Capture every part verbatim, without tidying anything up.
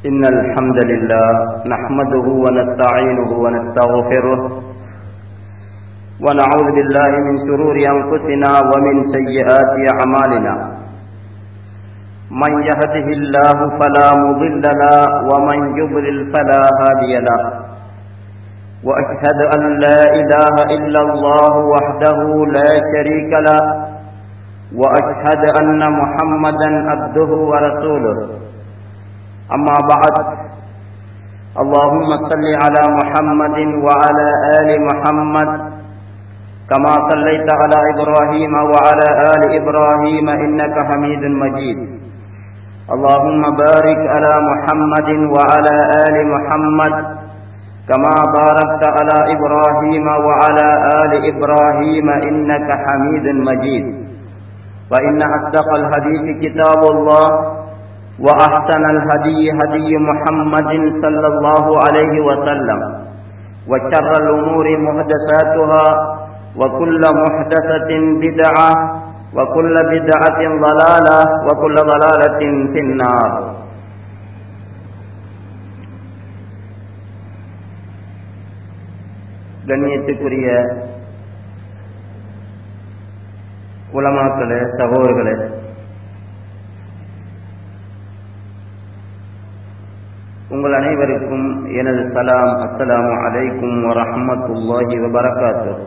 إن الحمد لله نحمده ونستعينه ونستغفره ونعوذ بالله من شرور أنفسنا ومن سيئات أعمالنا من يهده الله فلا مضل له ومن يضلل فلا هادي له وأشهد أن لا إله إلا الله وحده لا شريك له وأشهد أن محمدا عبده ورسوله أما بعد اللهم صل على محمد وعلى آل محمد كما صليت على إبراهيم وعلى آل إبراهيم إنك حميد مجيد اللهم بارك على محمد وعلى آل محمد كما باركت على إبراهيم وعلى آل إبراهيم إنك حميد مجيد وإن أصدق الحديث كتاب الله وأحسن الهدي هدي محمد صلى الله عليه وسلم وشر الأمور محدثاتها وكل محدثة بدعة وكل بدعة ضلالة وكل ضلالة في النار. கண்ணியத்துக்குரிய உலமாக்களே, சகோதரர்களே, உங்கள் அனைவருக்கும் எனது சலாம். அஸ்ஸலாமு அலைக்கும் வரஹ்மத்துல்லாஹி வபரகாத்துஹு.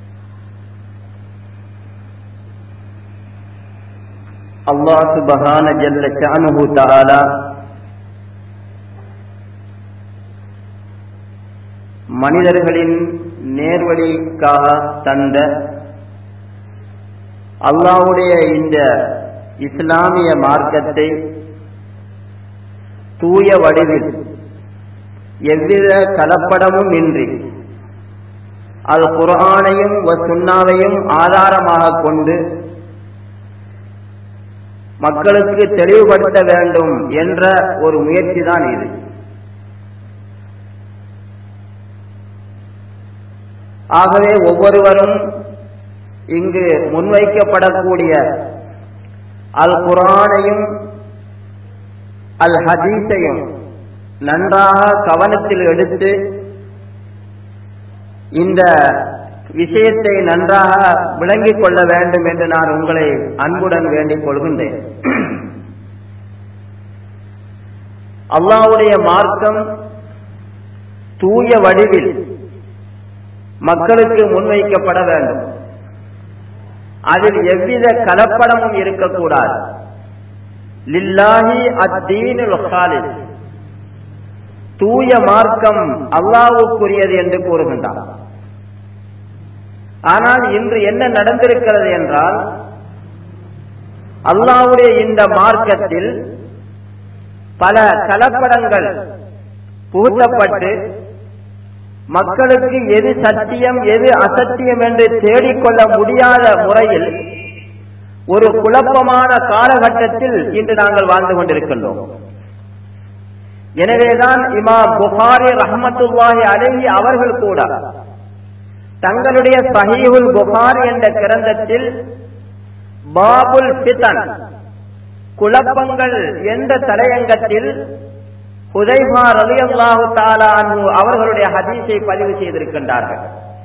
அல்லாஹ் சுப்ஹான ஜல்ல ஷஅனுஹு தஆலா மனிதர்களின் நேர்வழிக்காக தந்த அல்லாஹ்வுடைய இந்த இஸ்லாமிய மார்க்கத்தை தூய வடிவில் எவ்வித கலப்படமும் இன்றி அல் குர்ஆனையும் வ சுன்னாவையும் ஆதாரமாக கொண்டு மக்களுக்கு தெளிவுபடுத்த வேண்டும் என்ற ஒரு முயற்சி தான் இது. ஆகவே ஒவ்வொருவரும் இங்கு முன்வைக்கப்படக்கூடிய அல் குர்ஆனையும் அல் ஹதீஸையும் நன்றாக கவனத்தில் எடுத்து இந்த விஷயத்தை நன்றாக விளங்கிக் கொள்ள வேண்டும் என்று நான் உங்களை அன்புடன் வேண்டிக் கொள்கின்றேன். அல்லாஹ்வுடைய மார்க்கம் தூய வடிவில் மக்களுக்கு முன்வைக்கப்பட வேண்டும். அதில் எவ்வித கலப்படமும் இருக்கக்கூடாது. லில்லாஹி அத்தீனுல் ஹாலிஸ், தூய மார்க்கம் அல்லாஹ்வுக்குரியது என்று கூறுகின்றார். ஆனால் இன்று என்ன நடந்திருக்கிறது என்றால், அல்லாஹ்வுடைய இந்த மார்க்கத்தில் பல கலப்படங்கள் புகுத்தப்பட்டு மக்களுக்கு எது சத்தியம் எது அசத்தியம் என்று தேடிக்கொள்ள முடியாத முறையில் ஒரு குழப்பமான காலகட்டத்தில் இன்று நாங்கள் வாழ்ந்து கொண்டிருக்கின்றோம். எனவேதான் இமாம் புகாரி ரஹ்மத்துல்லாஹி அலைஹி அவர்கள் கூட தங்களுடைய ஸஹீஹுல் புகாரி என்ற கிரந்தத்தில் பாபுல் ஃபிதன், குழப்பங்கள் என்ற தலையங்கத்தில் ஹுதைஃபா ரலியல்லாஹு தஆலா அன்ஹு அவர்களுடைய ஹதீஸை பதிவு செய்திருக்கின்றார்கள்.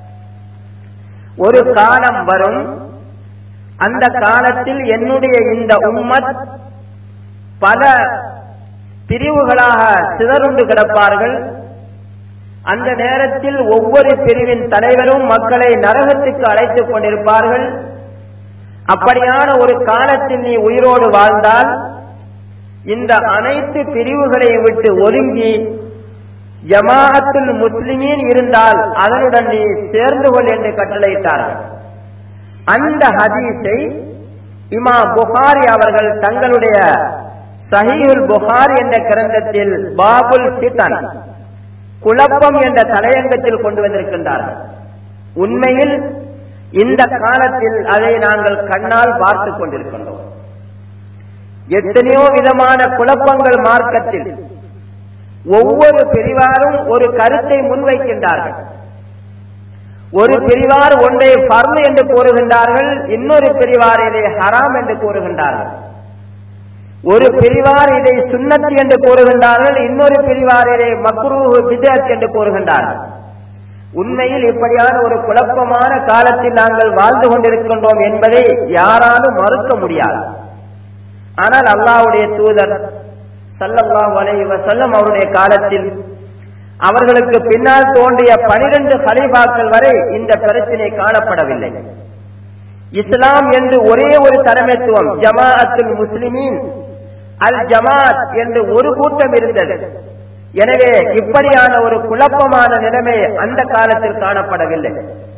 ஒரு காலம் வரும், அந்த காலத்தில் என்னுடைய இந்த உம்மத் பல பிரிவுகளாக சிதறுண்டு கிடப்பார்கள். அந்த நேரத்தில் ஒவ்வொரு பிரிவின் தலைவரும் மக்களை நரகத்துக்கு அழைத்துக் கொண்டிருப்பார்கள். அப்படியான ஒரு காலத்தில் நீ உயிரோடு வாழ்ந்தால் இந்த அனைத்து பிரிவுகளையும் விட்டு ஒதுங்கி ஜமாஅத்துல் முஸ்லிமீன் இருந்தால் அதனுடன் நீ சேர்ந்து கொள் என்று கட்டளையிட்டார்கள். அந்த ஹதீஸை இமாம் புகாரி அவர்கள் தங்களுடைய ஸஹீஹுல் புகாரி என்ற கிரந்தத்தில் பாபுல் ஃபிதன், குழப்பம் என்ற தலையங்கத்தில் கொண்டு வந்திருக்கின்றார்கள். உண்மையில் இந்த காலத்தில் அதை நாங்கள் கண்ணால் பார்த்துக் கொண்டிருக்கின்றோம். எத்தனையோ விதமான குழப்பங்கள் மார்க்கத்தில். ஒவ்வொரு பிரிவாரும் ஒரு கருத்தை முன்வைக்கின்றார்கள். ஒரு பிரிவார் ஒன்றை ஃபர்து என்று கூறுகின்றார்கள், இன்னொரு பிரிவார் இதை ஹராம் என்று கூறுகின்றார்கள். ஒரு பிரிவார் இதை சுன்னத் என்று கூறுகின்றார்கள், இன்னொரு பிரிவார் இதை மக்ரூஹ் பித்அத் என்று கூறுகின்றார்கள். உண்மையில் இப்படியான ஒரு குழப்பமான காலத்தில் நாங்கள் வாழ்ந்து கொண்டிருக்கின்றோம் என்பதை யாராலும் மறுக்க முடியாது. ஆனால் அல்லாஹ்வுடைய தூதர் ஸல்லல்லாஹு அலைஹி வஸல்லம் அவருடைய காலத்தில் அவர்களுக்கு பின்னால் தோன்றிய பனிரெண்டு கலீஃபாக்கள் வரை இந்த பிரச்சனை காணப்படவில்லை. இஸ்லாம் என்று ஒரே ஒரு தலைமைத்துவம், ஜமாஅத்துல் முஸ்லிமீன் அல் ஜமாத் என்று ஒரு கூட்டம் இருந்தது. எனவே இப்படியான ஒரு குழப்பமான நிலைமை அந்த காலத்தில் காணப்படவில்லை.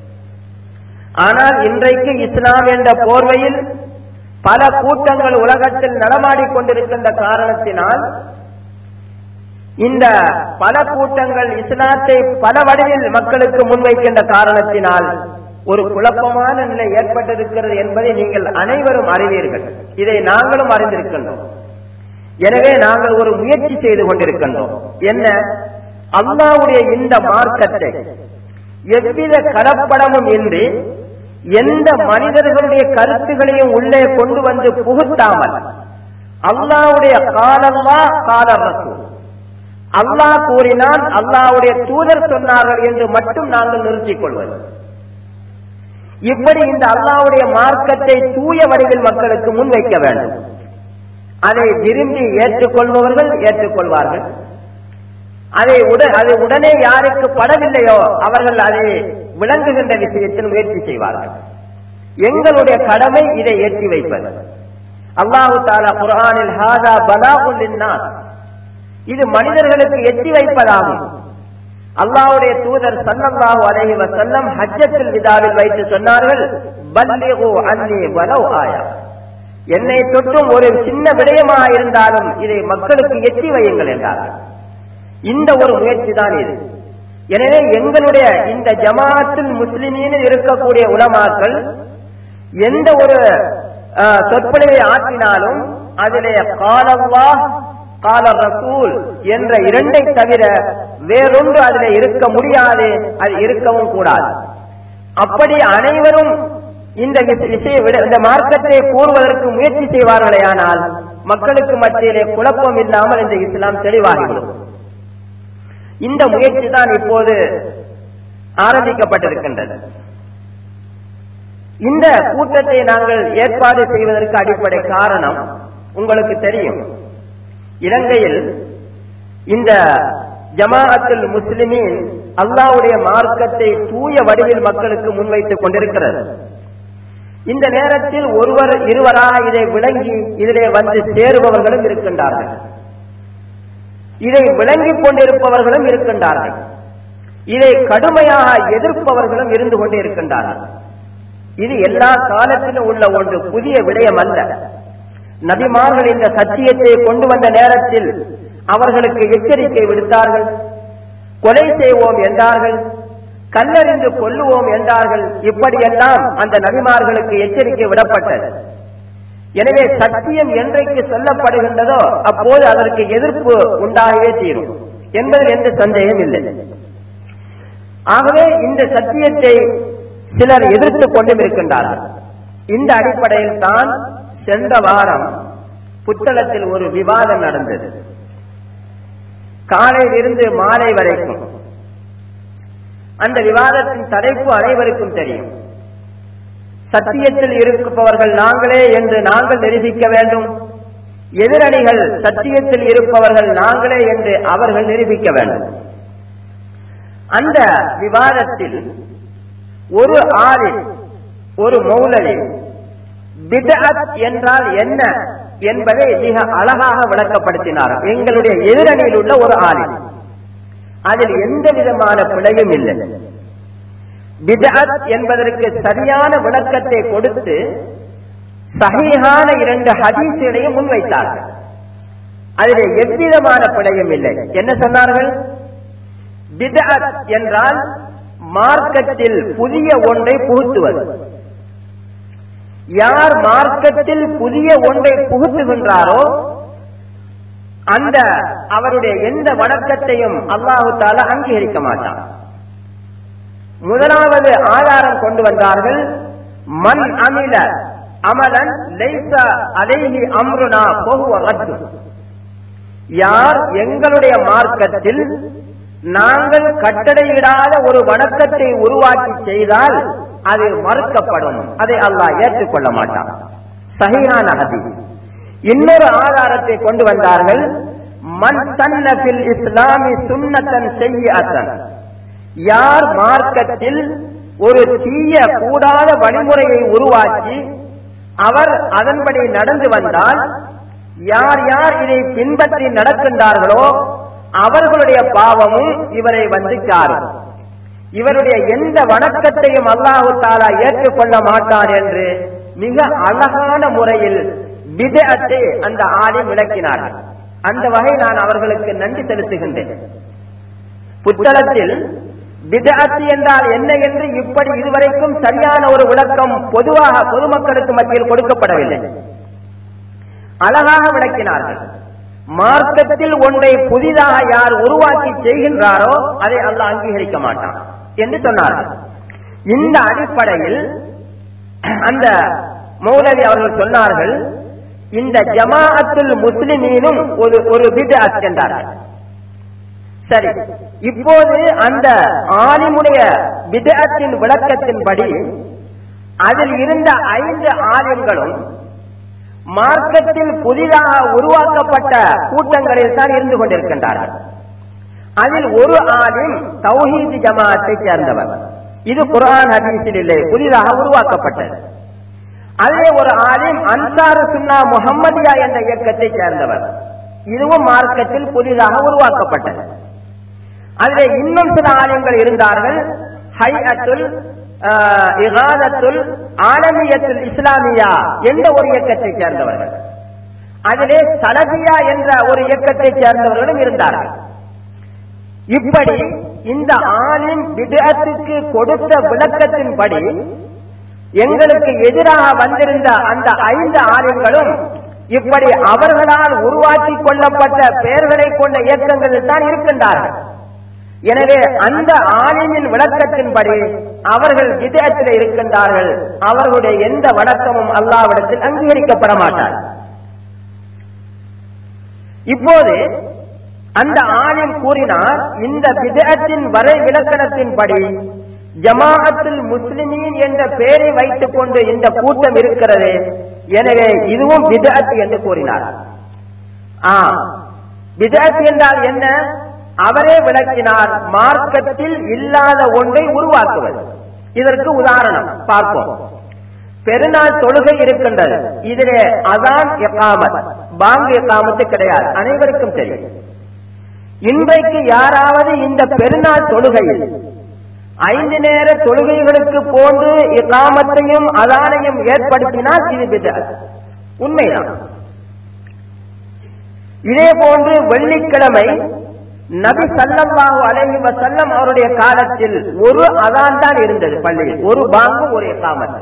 ஆனால் இன்றைக்கு இஸ்லாம் என்ற போர்வையில் பல கூட்டங்கள் உலகத்தில் நடமாடிக் கொண்டிருக்கின்ற காரணத்தினால் இந்த பல கூட்டங்கள் இஸ்லாத்தை பல வடிவில் மக்களுக்கு முன்வைக்கின்ற காரணத்தினால் ஒரு குழப்பமான நிலை ஏற்பட்டிருக்கிறது என்பதை நீங்கள் அனைவரும் அறிவீர்கள். இதை நாங்களும் அறிந்திருக்கின்றோம். எனவே நாங்கள் ஒரு முயற்சி செய்து கொண்டிருக்கின்றோம். என்ன? அல்லாஹ்வுடைய இந்த மார்க்கத்தை எவ்வித கலப்படமும் இன்றி எந்த மனிதர்களுடைய கருத்துகளையும் உள்ளே கொண்டு வந்து புகுத்தாமல் அல்லாஹ்வுடைய காலல்லாஹ் கால ரசூல், அல்லாஹ் கூறினான், அல்லாஹ்வுடைய தூதர் சொன்னார்கள் என்று மட்டும் நாங்கள் நிறுத்திக் கொள்வது. இப்படி இந்த அல்லாஹ்வுடைய மார்க்கத்தை தூய வடிவில் மக்களுக்கு முன்வைக்க வேண்டும். அதை விரும்பி ஏற்றுக்கொள்பவர்கள் ஏற்றுக்கொள்வார்கள். அதை அதை உடனே யாருக்கு படவில்லையோ அவர்கள் அதை விளங்குகின்ற விஷயத்தில் முயற்சி செய்வார்கள். எங்களுடைய கடமை இதை ஏற்றி வைப்பது. அல்லாஹு தஆலா குர்ஆனில் ஹாதா பலாகுல் லின்னாஸ், இது மனிதர்களுக்கு எட்டி வைப்பதாகும். அல்லாஹ்வுடைய தூதர் ஸல்லல்லாஹு அலைஹி வஸல்லம் ஹஜ்ஜத்துல் விதாவில் வைத்து சொன்னார்கள், பல்லிகு அன்னி வலவ் ஆயா, என்னை தொற்றும் ஒரு சின்ன விடயமாக இருந்தாலும் இதை மக்களுக்கு எட்டி வையுங்கள் என்றார்கள். இந்த ஒரு முயற்சி தான் இது. எனவே எங்களுடைய இந்த ஜமாஅத்துல் முஸ்லிமீன் இருக்கக்கூடிய உலமாக்கள் எந்த ஒரு சொற்பொழிவை ஆற்றினாலும் அதிலே காலல்லாஹ் கால ரசூல் என்ற இரண்டை தவிர வேறொன்று அதில் இருக்க முடியாது, அது இருக்கவும் கூடாது. அப்படி அனைவரும் இந்த விஷய இந்த மார்க்கத்தை கூறுவதற்கு முயற்சி செய்வார்களே ஆனால் மக்களுக்கு மத்தியிலே குழப்பம் இல்லாமல் இந்த இஸ்லாம் தெளிவாகிவிடும். இந்த முயற்சி தான் இப்போது ஆரம்பிக்கப்பட்டிருக்கின்றது. இந்த கூட்டத்தை நாங்கள் ஏற்பாடு செய்வதற்கு அடிப்படை காரணம் உங்களுக்கு தெரியும். இலங்கையில் இந்த ஜமாஅத்துல் முஸ்லிமீன் அல்லாஹ்வுடைய மார்க்கத்தை தூய வடிவில் மக்களுக்கு முன்வைத்துக் கொண்டிருக்கிறது. இந்த நேரத்தில் ஒருவர் இருவராக இதை விளங்கி இதிலே வந்து சேருபவர்களும் இருக்கின்றார்கள், இதை விளங்கிக் கொண்டிருப்பவர்களும் இருக்கின்றார்கள், இதை கடுமையாக எதிர்ப்பவர்களும் இருந்து கொண்டே இருக்கின்றார்கள். இது எல்லா காலத்திலும் உள்ள ஒன்று, புதிய விடயம் அல்ல. நபிமார்கள் இந்த சத்தியத்தை கொண்டு வந்த நேரத்தில் அவர்களுக்கு எச்சரிக்கை விடுத்தார்கள். கொலை செய்வோம் என்றார்கள், கல்லறிந்து கொல்லுவோம் என்றார்கள். இப்படியெல்லாம் அந்த நபிமார்களுக்கு எச்சரிக்கை விடப்பட்டது. எனவே சத்தியம் என்றைக்கு சொல்லப்படுகின்றதோ அப்போது அதற்கு எதிர்ப்பு உண்டாகவே தீரும் என்பதில் எந்த சந்தேகம் இல்லை. ஆகவே இந்த சத்தியத்தை சிலர் எதிர்த்துக் கொண்டும் இருக்கின்றார்கள். இந்த அடிப்படையில் தான் சென்ற வாரம் புத்தளத்தில் ஒரு விவாதம் நடந்தது. காலையிலிருந்து மாலை வரைக்கும். அந்த விவாதத்தின் தலைப்பு அனைவருக்கும் தெரியும். சத்தியத்தில் இருப்பவர்கள் நாங்களே என்று நாங்கள் நிரூபிக்க வேண்டும், எதிரணிகள் சத்தியத்தில் இருப்பவர்கள் நாங்களே என்று அவர்கள் நிரூபிக்க வேண்டும். அந்த விவாதத்தில் ஒரு ஆலிம், ஒரு மௌலவி பித்அத் என்றால் என்ன என்பதை மிக அழகாக விளக்கப்படுத்தினார். எங்களுடைய எதிரணியில் உள்ள ஒரு ஆலிம், அதில் எந்த விதமான பிழையும் இல்லை. பித்அத் என்பதற்கு சரியான விளக்கத்தை கொடுத்து சஹீஹான இரண்டு ஹதீஸ்களையும் முன்வைத்தார்கள். அதிலே எவ்விதமான பிழையும் இல்லை. என்ன சொன்னார்கள்? பித்அத் என்றால் மார்க்கத்தில் புதிய ஒன்றை புகுத்துவது. யார் மார்க்கத்தில் புதிய ஒன்றை புகுத்துகின்றாரோ அந்த அவருடைய எந்த வணக்கத்தையும் அல்லாஹு தஆலா அங்கீகரிக்க மாட்டார். முதலாவது ஆதாரம் கொண்டு வந்தார்கள், மன் அமில அமலன் லைஸ அலைஹி அம்ருனா ஃபஹுவ ரத்து. யார் எங்களுடைய மார்க்கத்தில் நாங்கள் கட்டளையிடாத ஒரு வணக்கத்தை உருவாக்கி செய்தால் அது மறுக்கப்படும், அதை அல்லாஹ் ஏற்றுக்கொள்ள மாட்டான். சஹீஹான ஹதீஸ். இன்னொரு ஆதாரத்தை கொண்டு வந்தார்கள். மன் சன்ன ஃபில் இஸ்லாமி சுன்னத்தன் ஸய்யிஅத்தன், யார் மார்க்கத்தில் ஒரு தீய கூடாத வழிமுறையை உருவாக்கி அவர் அதன்படி நடந்து வந்தால், யார் யார் இதை பின்பற்றி நடக்கின்றார்களோ அவர்களுடைய பாவமும் இவரை வந்து சாரும். இவருடைய எந்த வணக்கத்தையும் அல்லாஹு தஆலா ஏற்றுக்கொள்ள மாட்டார் என்று மிக அழகான முறையில் பித்அத்தை அந்த ஆலிம் விளக்கினார்கள். அந்த வகை நான் அவர்களுக்கு நன்றி செலுத்துகின்றேன். புத்தகத்தில் பித்அத் என்றால் என்ன என்று இப்படி இதுவரைக்கும் சரியான ஒரு விளக்கம் பொதுவாக பொதுமக்களுக்கு மத்தியில் கொடுக்கப்படவில்லை. அழகாக விளக்கினார்கள். மார்க்கத்தில் ஒன்றை புதிதாக யார் உருவாக்கி செய்கின்றாரோ அதை அல்லாஹ் அங்கீகரிக்க மாட்டான் என்று சொன்னார்கள். இந்த அடிப்படையில் அந்த மௌலவி அவர்கள் சொன்னார்கள், இந்த ஜமாஅத்துல் முஸ்லிமீனும் ஒரு ஒரு பித்அத் என்றார்கள். சரி, இப்போது அந்த ஆலிமுடைய பித்அத்தின் விளக்கத்தின்படி அதில் இருந்த ஐந்து ஆலிம்களும் மார்க்கத்தில் புதிதாக உருவாக்கப்பட்ட கூட்டங்களில் தான் இருந்து கொண்டிருக்கின்றார்கள். அதில் ஒரு ஆலிம் தௌஹீத் ஜமாஅத்தை சேர்ந்தவர். இது குர்ஆன் ஹதீஸில் இல்லை, புதிதாக உருவாக்கப்பட்டது. அதிலே ஒரு ஆலிம் அன்சார் சுன்னா முஹம்மதியா என்ற இயக்கத்தை சேர்ந்தவர். இதுவும் மார்க்கத்தில் புதிதாக உருவாக்கப்பட்டது. அதிலே இன்னும் சில ஆலிம்கள் இருந்தார்கள். ஹைஅத்துல் இகாதத்துல் ஆலமியத்துல் இஸ்லாமியா என்ற ஒரு இயக்கத்தை சேர்ந்தவர்கள். அதிலே சலபியா என்ற ஒரு இயக்கத்தை சேர்ந்தவர்களும் இருந்தார்கள். இப்படி இந்த ஆலிம் பித்அத்துக்கு கொடுத்த விளக்கத்தின்படி எங்களுக்கு எதிராக வந்திருந்த அந்த ஐந்து ஆலிம்களும் இப்படி அவர்களால் உருவாக்கி கொள்ளப்பட்ட பெயர்களை கொண்ட இயக்கங்களில் தான் இருக்கின்றார்கள். எனவே அந்த ஆலிமின் விளக்கத்தின்படி அவர்கள் பித்அத்திலே இருக்கின்றார்கள். அவர்களுடைய எந்த வணக்கமும் அல்லாஹ்விடத்தில் அங்கீகரிக்கப்பட மாட்டார். இப்போது அந்த ஆலிம் கூறினார், இந்த பித்அத்தின் வரை விளக்கணத்தின்படி ஜமாஅத்துல் முஸ்லிமீன் என்ற பெயரை வைத்துக் கொண்டு இந்த கூட்டம் இருக்கிறது, எனவே இதுவும் பித்அத் என்று கூறினார். ஆ பித்அத் என்றால் என்ன? அவரே விளக்கினார். மார்க்கத்தில் இல்லாத ஒன்றை உருவாக்குவது. இதற்கு உதாரணம் பார்ப்போம். பெருநாள் தொழுகை இருக்கின்றது. இதிலே அதான் இகாமத், பாங்கு இகாமத்து கிடையாது, அனைவருக்கும் தெரியும். இன்றைக்கு யாராவது இந்த பெருநாள் தொழுகையில் ஐந்து நேர தொழுகைகளுக்கு போன்று இகாமத்தையும் அதானையும் ஏற்படுத்தினால் இது பித்அத். உண்மைதான். இதே போன்று வெள்ளிக்கிழமை நபி ஸல்லல்லாஹு அலைஹி வஸல்லம் அவருடைய காலத்தில் ஒரு அதான் தான் இருந்தது பள்ளியில், ஒரு பாங்கு ஒரு இகாமத்.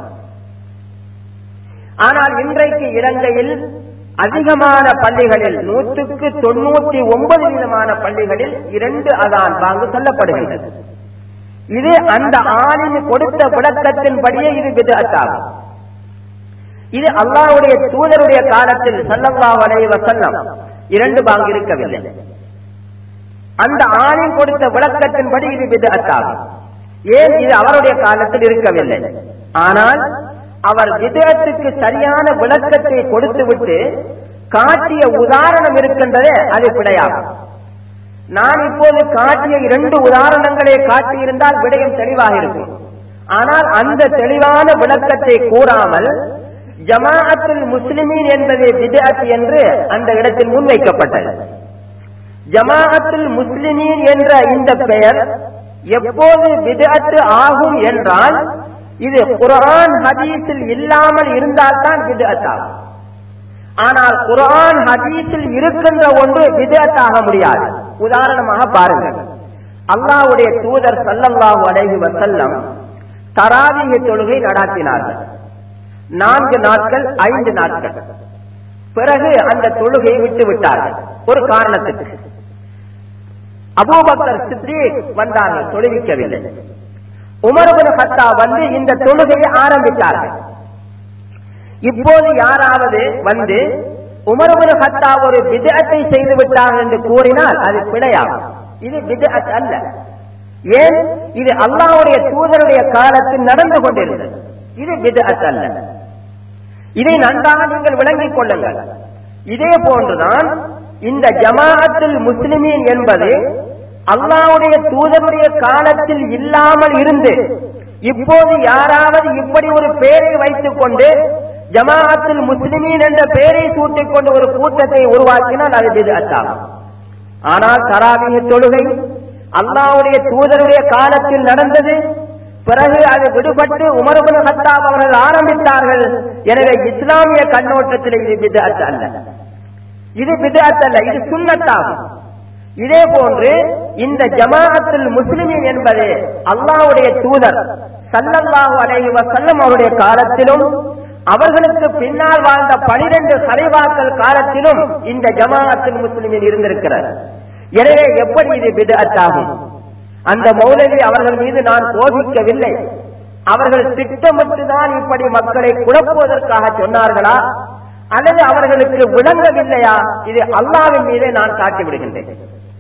ஆனால் இன்றைக்கு இலங்கையில் அதிகமான பள்ளிகளில் நூற்றுக்கு தொண்ணூத்தி ஒன்பது வீதமான பள்ளிகளில் இரண்டு அதான் பாங்கு சொல்லப்படுகின்றது. இது அந்த ஆலிம் கொடுத்த விளக்கத்தின்படியே இது பித்அத் ஆகும். இது அல்லாஹ்வுடைய தூதருடைய காலத்தில் ஸல்லல்லாஹு அலைஹி வஸல்லம் இரண்டு பாங்கு இருக்கவில்லை. அந்த ஆலிம் கொடுத்த விளக்கத்தின்படி இது பித்அத் ஆகும். ஏன்? இது அவருடைய காலத்தில் இருக்கவில்லை. ஆனால் அவர் பித்அத்துக்கு சரியான விளக்கத்தை கொடுத்துவிட்டு காட்டிய உதாரணம் இருக்கின்றதே, அது பிழையாகும். நான் இப்போது காட்டிய இரண்டு உதாரணங்களை காட்டியிருந்தால் விடயம் தெளிவாக இருக்கும். ஆனால் அந்த தெளிவான விளக்கத்தை கூறாமல் ஜமாஅத்துல் முஸ்லிமீன் என்பது பித்அத் என்று அந்த இடத்தில் முன்வைக்கப்பட்டது. ஜமாஅத்துல் முஸ்லிமீன் என்ற இந்த பெயர் எப்போது பித்அத் ஆகும் என்றால், இது குர்ஆன் ஹதீஸில் இல்லாமல் இருந்தால்தான் பித்அத் ஆகும். ஆனால் குர்ஆன் ஹதீஸில் இருக்கின்ற ஒன்று பித்அத் ஆக முடியாது. உதாரணமாக பாருங்கள், அல்லாஹ்வுடைய தூதர் ஸல்லல்லாஹு அலைஹி வஸல்லம் தராவீஹ் தொழுகை நடாத்தினார்கள். நான்கு நாட்கள், ஐந்து நாட்கள். பிறகு அந்த தொழுகையை விட்டு விட்டார்கள் ஒரு காரணத்துக்கு. அபூபக்கர் சித்தீக் வந்தார்கள், தொழுவிக்கவில்லை. உமர் இப்னு கத்தாப் வந்து இந்த தொழுகையை ஆரம்பித்தார்கள். இப்போது யாராவது வந்து உமர் இப்னு கத்தாப் ஒரு பித்அத்தை செய்து விட்டார்கள் என்று கூறினால் அது பிழையாகும். இது பித்அத் அல்ல. ஏன்? இது அல்லாஹ்வுடைய தூதருடைய காலத்தில் நடந்து கொண்டிருந்தது. இது பித்அத் அல்ல. இதை நன்றாக நீங்கள் விளங்கிக் கொள்ளுங்கள். இதே போன்றுதான் இந்த ஜமாஅத்துல் முஸ்லிமீன் என்பது அல்லாஹ்வுடைய தூதருடைய காலத்தில் இல்லாமல் இருந்து இப்போது யாராவது இப்படி ஒரு பெயரை வைத்துக் கொண்டு ஜமாஅத்துல் முஸ்லிமீன் என்ற பெயரை சூட்டிக் கொண்டு ஒரு கூட்டத்தை உருவாக்கினால் அது பித்அத் ஆகும். ஆனால் தராவீஹ் தொழுகை அல்லாஹ்வுடைய தூதருடைய காலத்தில் நடந்தது. பிறகு அது விடுபட்டு உமர் இப்னு கத்தாப் அவர்கள் ஆரம்பித்தார்கள். எனவே இஸ்லாமிய கண்ணோட்டத்தில் இது பித்அத் அல்ல. இது பித்அத் அல்ல, இது சுன்னத்தாகும். இதே போன்று இந்த ஜமாஅத்துல் முஸ்லிமீன் என்பது அல்லாஹ்வுடைய தூதர் ஸல்லல்லாஹு அலைஹி வஸல்லம் அவருடைய காலத்திலும் அவர்களுக்கு பின்னால் வாழ்ந்த பனிரெண்டு கலைவாக்கள் காலத்திலும் இந்த ஜமாஅத்துல் முஸ்லிமீன் இருந்திருக்கிறார். எனவே எப்படி இது பித்அத் ஆகும்? அந்த மௌலவி அவர்கள் மீது நான் கோபிக்கவில்லை. அவர்கள் திட்டமிட்டுதான் இப்படி மக்களை குழப்புவதற்காக சொன்னார்களா அல்லது அவர்களுக்கு விளங்கவில்லையா? இது அல்லாஹ்வின் மீதே நான் சாட்டி விடுகின்றேன்.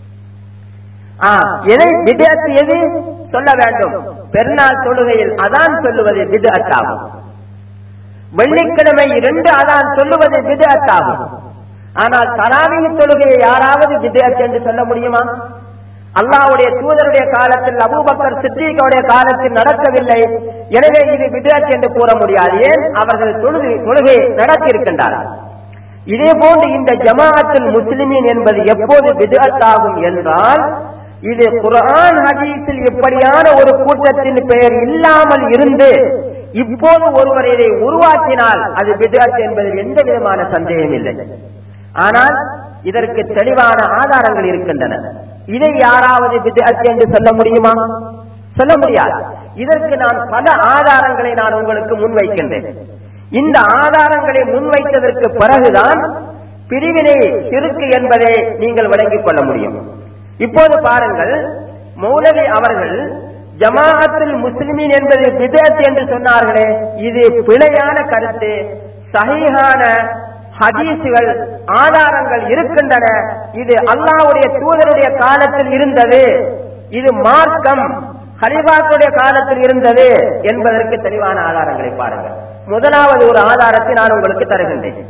எதை பித்அத் எது சொல்ல வேண்டும்? பெருநாள் தொழுகையில் அதான் சொல்லுவது பித்அத் ஆகும். வெள்ளிக்கிழமை இரண்டு அதான் சொல்லுவது பித்அத் ஆகும். ஆனால் தராவீஹ் தொழுகையை யாராவது பித்அத் என்று சொல்ல முடியுமா? அல்லாஹ்வுடைய தூதருடைய காலத்தில் அபூபக்கர் சித்தீக்குடைய காலத்தில் நடக்கவில்லை. எனவே இது பித்அத் என்று கூற முடியாது. ஏன்? அவர்கள் தொழுகை தொழுகை நடத்தி இருக்கின்றார்கள். இதே போன்று இந்த ஜமாஅத்துல் முஸ்லிமீன் என்பது எப்போது பித்அத் ஆகும் என்றால் இது குர்ஆன் ஹதீஸில் இப்படியான ஒரு கூட்டத்தின் பெயர் இல்லாமல் இருந்து இப்போது ஒருவர் இதை உருவாக்கினால் அது பித்அத் என்பதில் எந்த விதமான சந்தேகம் இல்லை. ஆனால் இதற்கு தெளிவான ஆதாரங்கள் இருக்கின்றன. இதை யாராவது பித்அத் என்று சொல்ல முடியுமா? சொல்ல முடியாது. இதற்கு நான் பல ஆதாரங்களை நான் உங்களுக்கு முன்வைக்கின்றேன். இந்த ஆதாரங்களை முன்வைத்ததற்கு பிறகுதான் பிரிவினை ஷிர்க் என்பதை நீங்கள் விளங்கிக் கொள்ள முடியும். இப்போது பாருங்கள், மௌலவி அவர்கள் ஜமாஅத்துல் முஸ்லிமீன் என்பது பித்அத் என்று சொன்னார்களே, இது பிழையான கருத்து. சஹீஹான ஹதீசுகள் ஆதாரங்கள் இருக்கின்றன. இது அல்லாஹ்வுடைய தூதருடைய காலத்தில் இருந்தது. இது மார்க்கம் கலீஃபாக்களுடைய காலத்தில் இருந்தது என்பதற்கு தெளிவான ஆதாரங்களை பாருங்கள். முதலாவது ஒரு ஆதாரத்தை நான் உங்களுக்கு தருகின்றேன்.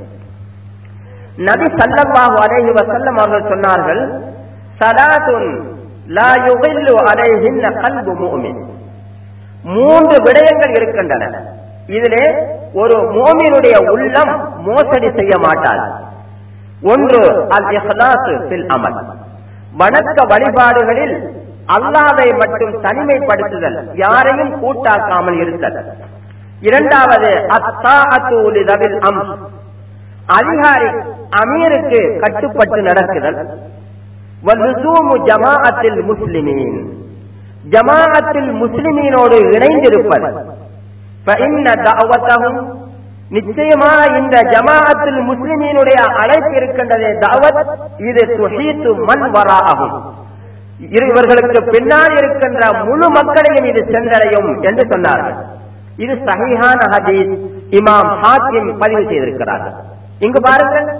நபி ஸல்லல்லாஹு அலைஹி வஸல்லம் அவர்கள் சொன்னார்கள், ஸலாத்துன் லா யுகில்லு அலைஹின்ன கல்பு முஃமின். மூன்று விடயங்கள் இருக்கின்றன. இதிலே ஒரு முஃமினுடைய உள்ளம் மோசடி செய்ய மாட்டாது. ஒன்று அல் இஹ்லாஸ் ஃபில் அமல், வணக்க வழிபாடுகளில் அல்லாஹ்வை மட்டும் தனிமைப்படுத்துதல், யாரையும் கூட்டாக்காமல் இருத்தல். இரண்டாவது அத்தாஅத்து லிதவில் அம்ர், அதிகாரி அமீருக்கு கட்டுப்பட்டு நடக்குதல். வலுசூமு ஜமாஅத்தில் முஸ்லிமீன், ஜமாஅத்தில் முஸ்லிமீனோடு இணைந்திருப்பது. ஃபஇன்ன தஅவத்தஹும், நிச்சயமாக இந்த ஜமாஅத்துல் முஸ்லிமீனுடைய அழைப்பு இருக்கின்றதே தஅவத், இது துஹீத்து மன் வராஅஹும், இவர்களுக்கு பின்னால் இருக்கின்ற முழு மக்களையும் இது சென்றடையும் என்று சொன்னார்கள். இது சஹீஹான ஹதீஸ், இமாம் ஹாக்கிம் பதிவு செய்திருக்கிறார்கள். இங்கு பாருங்கள்,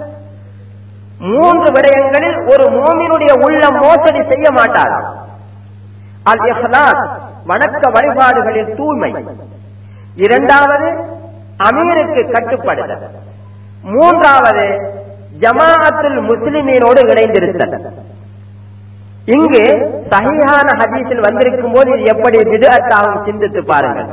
மூன்று விடயங்களில் ஒரு மூமினுடைய உள்ளம் மோசடி செய்ய மாட்டார். அல் இஹ்லாஸ், வணக்க வழிபாடுகளில் தூய்மை. இரண்டாவது அமீருக்கு கட்டுப்படுதல். மூன்றாவது ஜமாஅத்துல் முஸ்லிமீனோடு இணைந்திருத்தல். இங்கு சஹீஹான ஹதீஸில் வந்திருக்கும் போது இது எப்படி பித்அத் ஆகும் சிந்தித்து பாருங்கள்.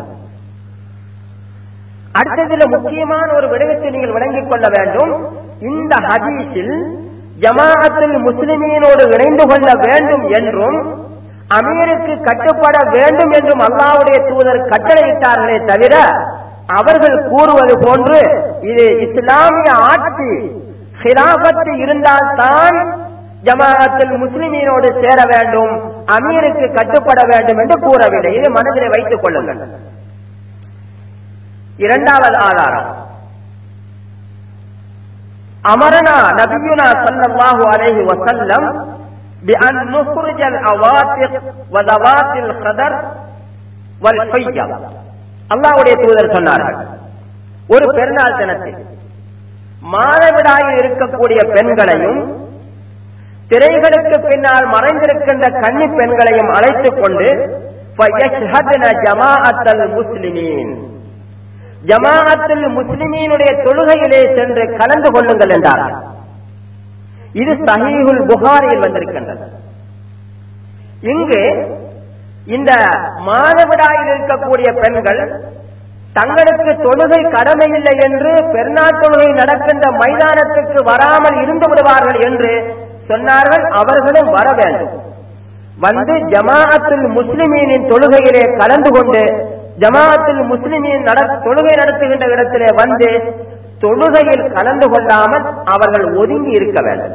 அடுத்ததில் முக்கியமான ஒரு விடயத்தை நீங்கள் விளங்கிக் கொள்ள வேண்டும். இந்த ஹதீஸில் ஜமாஅத்துல் முஸ்லிமீனோடு இணைந்து கொள்ள வேண்டும் என்றும் அமீருக்கு கட்டுப்பட வேண்டும் என்றும் அல்லாஹ்வுடைய தூதர் கட்டளையிட்டார்களே தவிர அவர்கள் கூறுவது போன்று இது இஸ்லாமிய ஆட்சி ஹிலாபத்து இருந்தால்தான் ஜமாஅத்துல் முஸ்லிமீனோடு சேர வேண்டும், அமீருக்கு கட்டுப்பட வேண்டும் என்று கூறவில்லை. இது மனதிலே வைத்துக் கொள்ளுங்கள். இரண்டாவது ஆதாரம், அமரனா நபியுனா ஸல்லல்லாஹு அலைஹி வஸல்லம் பிஅன் நுக்ரிஜல் அவாத்திக் வ தவாத்தில் கதர் வல் ஹய்யா. அல்லாஹ்வுடைய தூதர் சொன்னார்கள், ஒரு பெருநாள் தினத்தில் மாதவிடாயில் இருக்கக்கூடிய பெண்களையும் திரைகளுக்கு பின்னால் மறைந்திருக்கின்ற கன்னி பெண்களையும் அழைத்துக் கொண்டு ஜமாஅத்துல் முஸ்லிமீன் ஜமாஅத்துல் முஸ்லிமீனுடைய தொழுகையிலே சென்று கலந்து கொள்ளுங்கள் என்றார்கள். இது சஹீஹுல் புகாரியில் வந்திருக்கின்றது. இங்கு இந்த மாதவிடாயில் இருக்கக்கூடிய பெண்கள் தங்களுக்கு தொழுகை கடமை இல்லை என்று பெருநாள் தொழுகை நடக்கின்ற மைதானத்துக்கு வராமல் இருந்து விடுவார்கள் என்று சொன்னார்கள். அவர்களும் வர வேண்டும், வந்து ஜமாஅத்துல் முஸ்லிமீனின் தொழுகையிலே கலந்து கொண்டு ஜமாஅத்துல் முஸ்லிமீன் தொழுகை நடத்துகின்ற இடத்திலே வந்து தொழுகையில் கலந்து கொள்ளாமல் அவர்கள் ஒதுங்கி இருக்க வேண்டும்.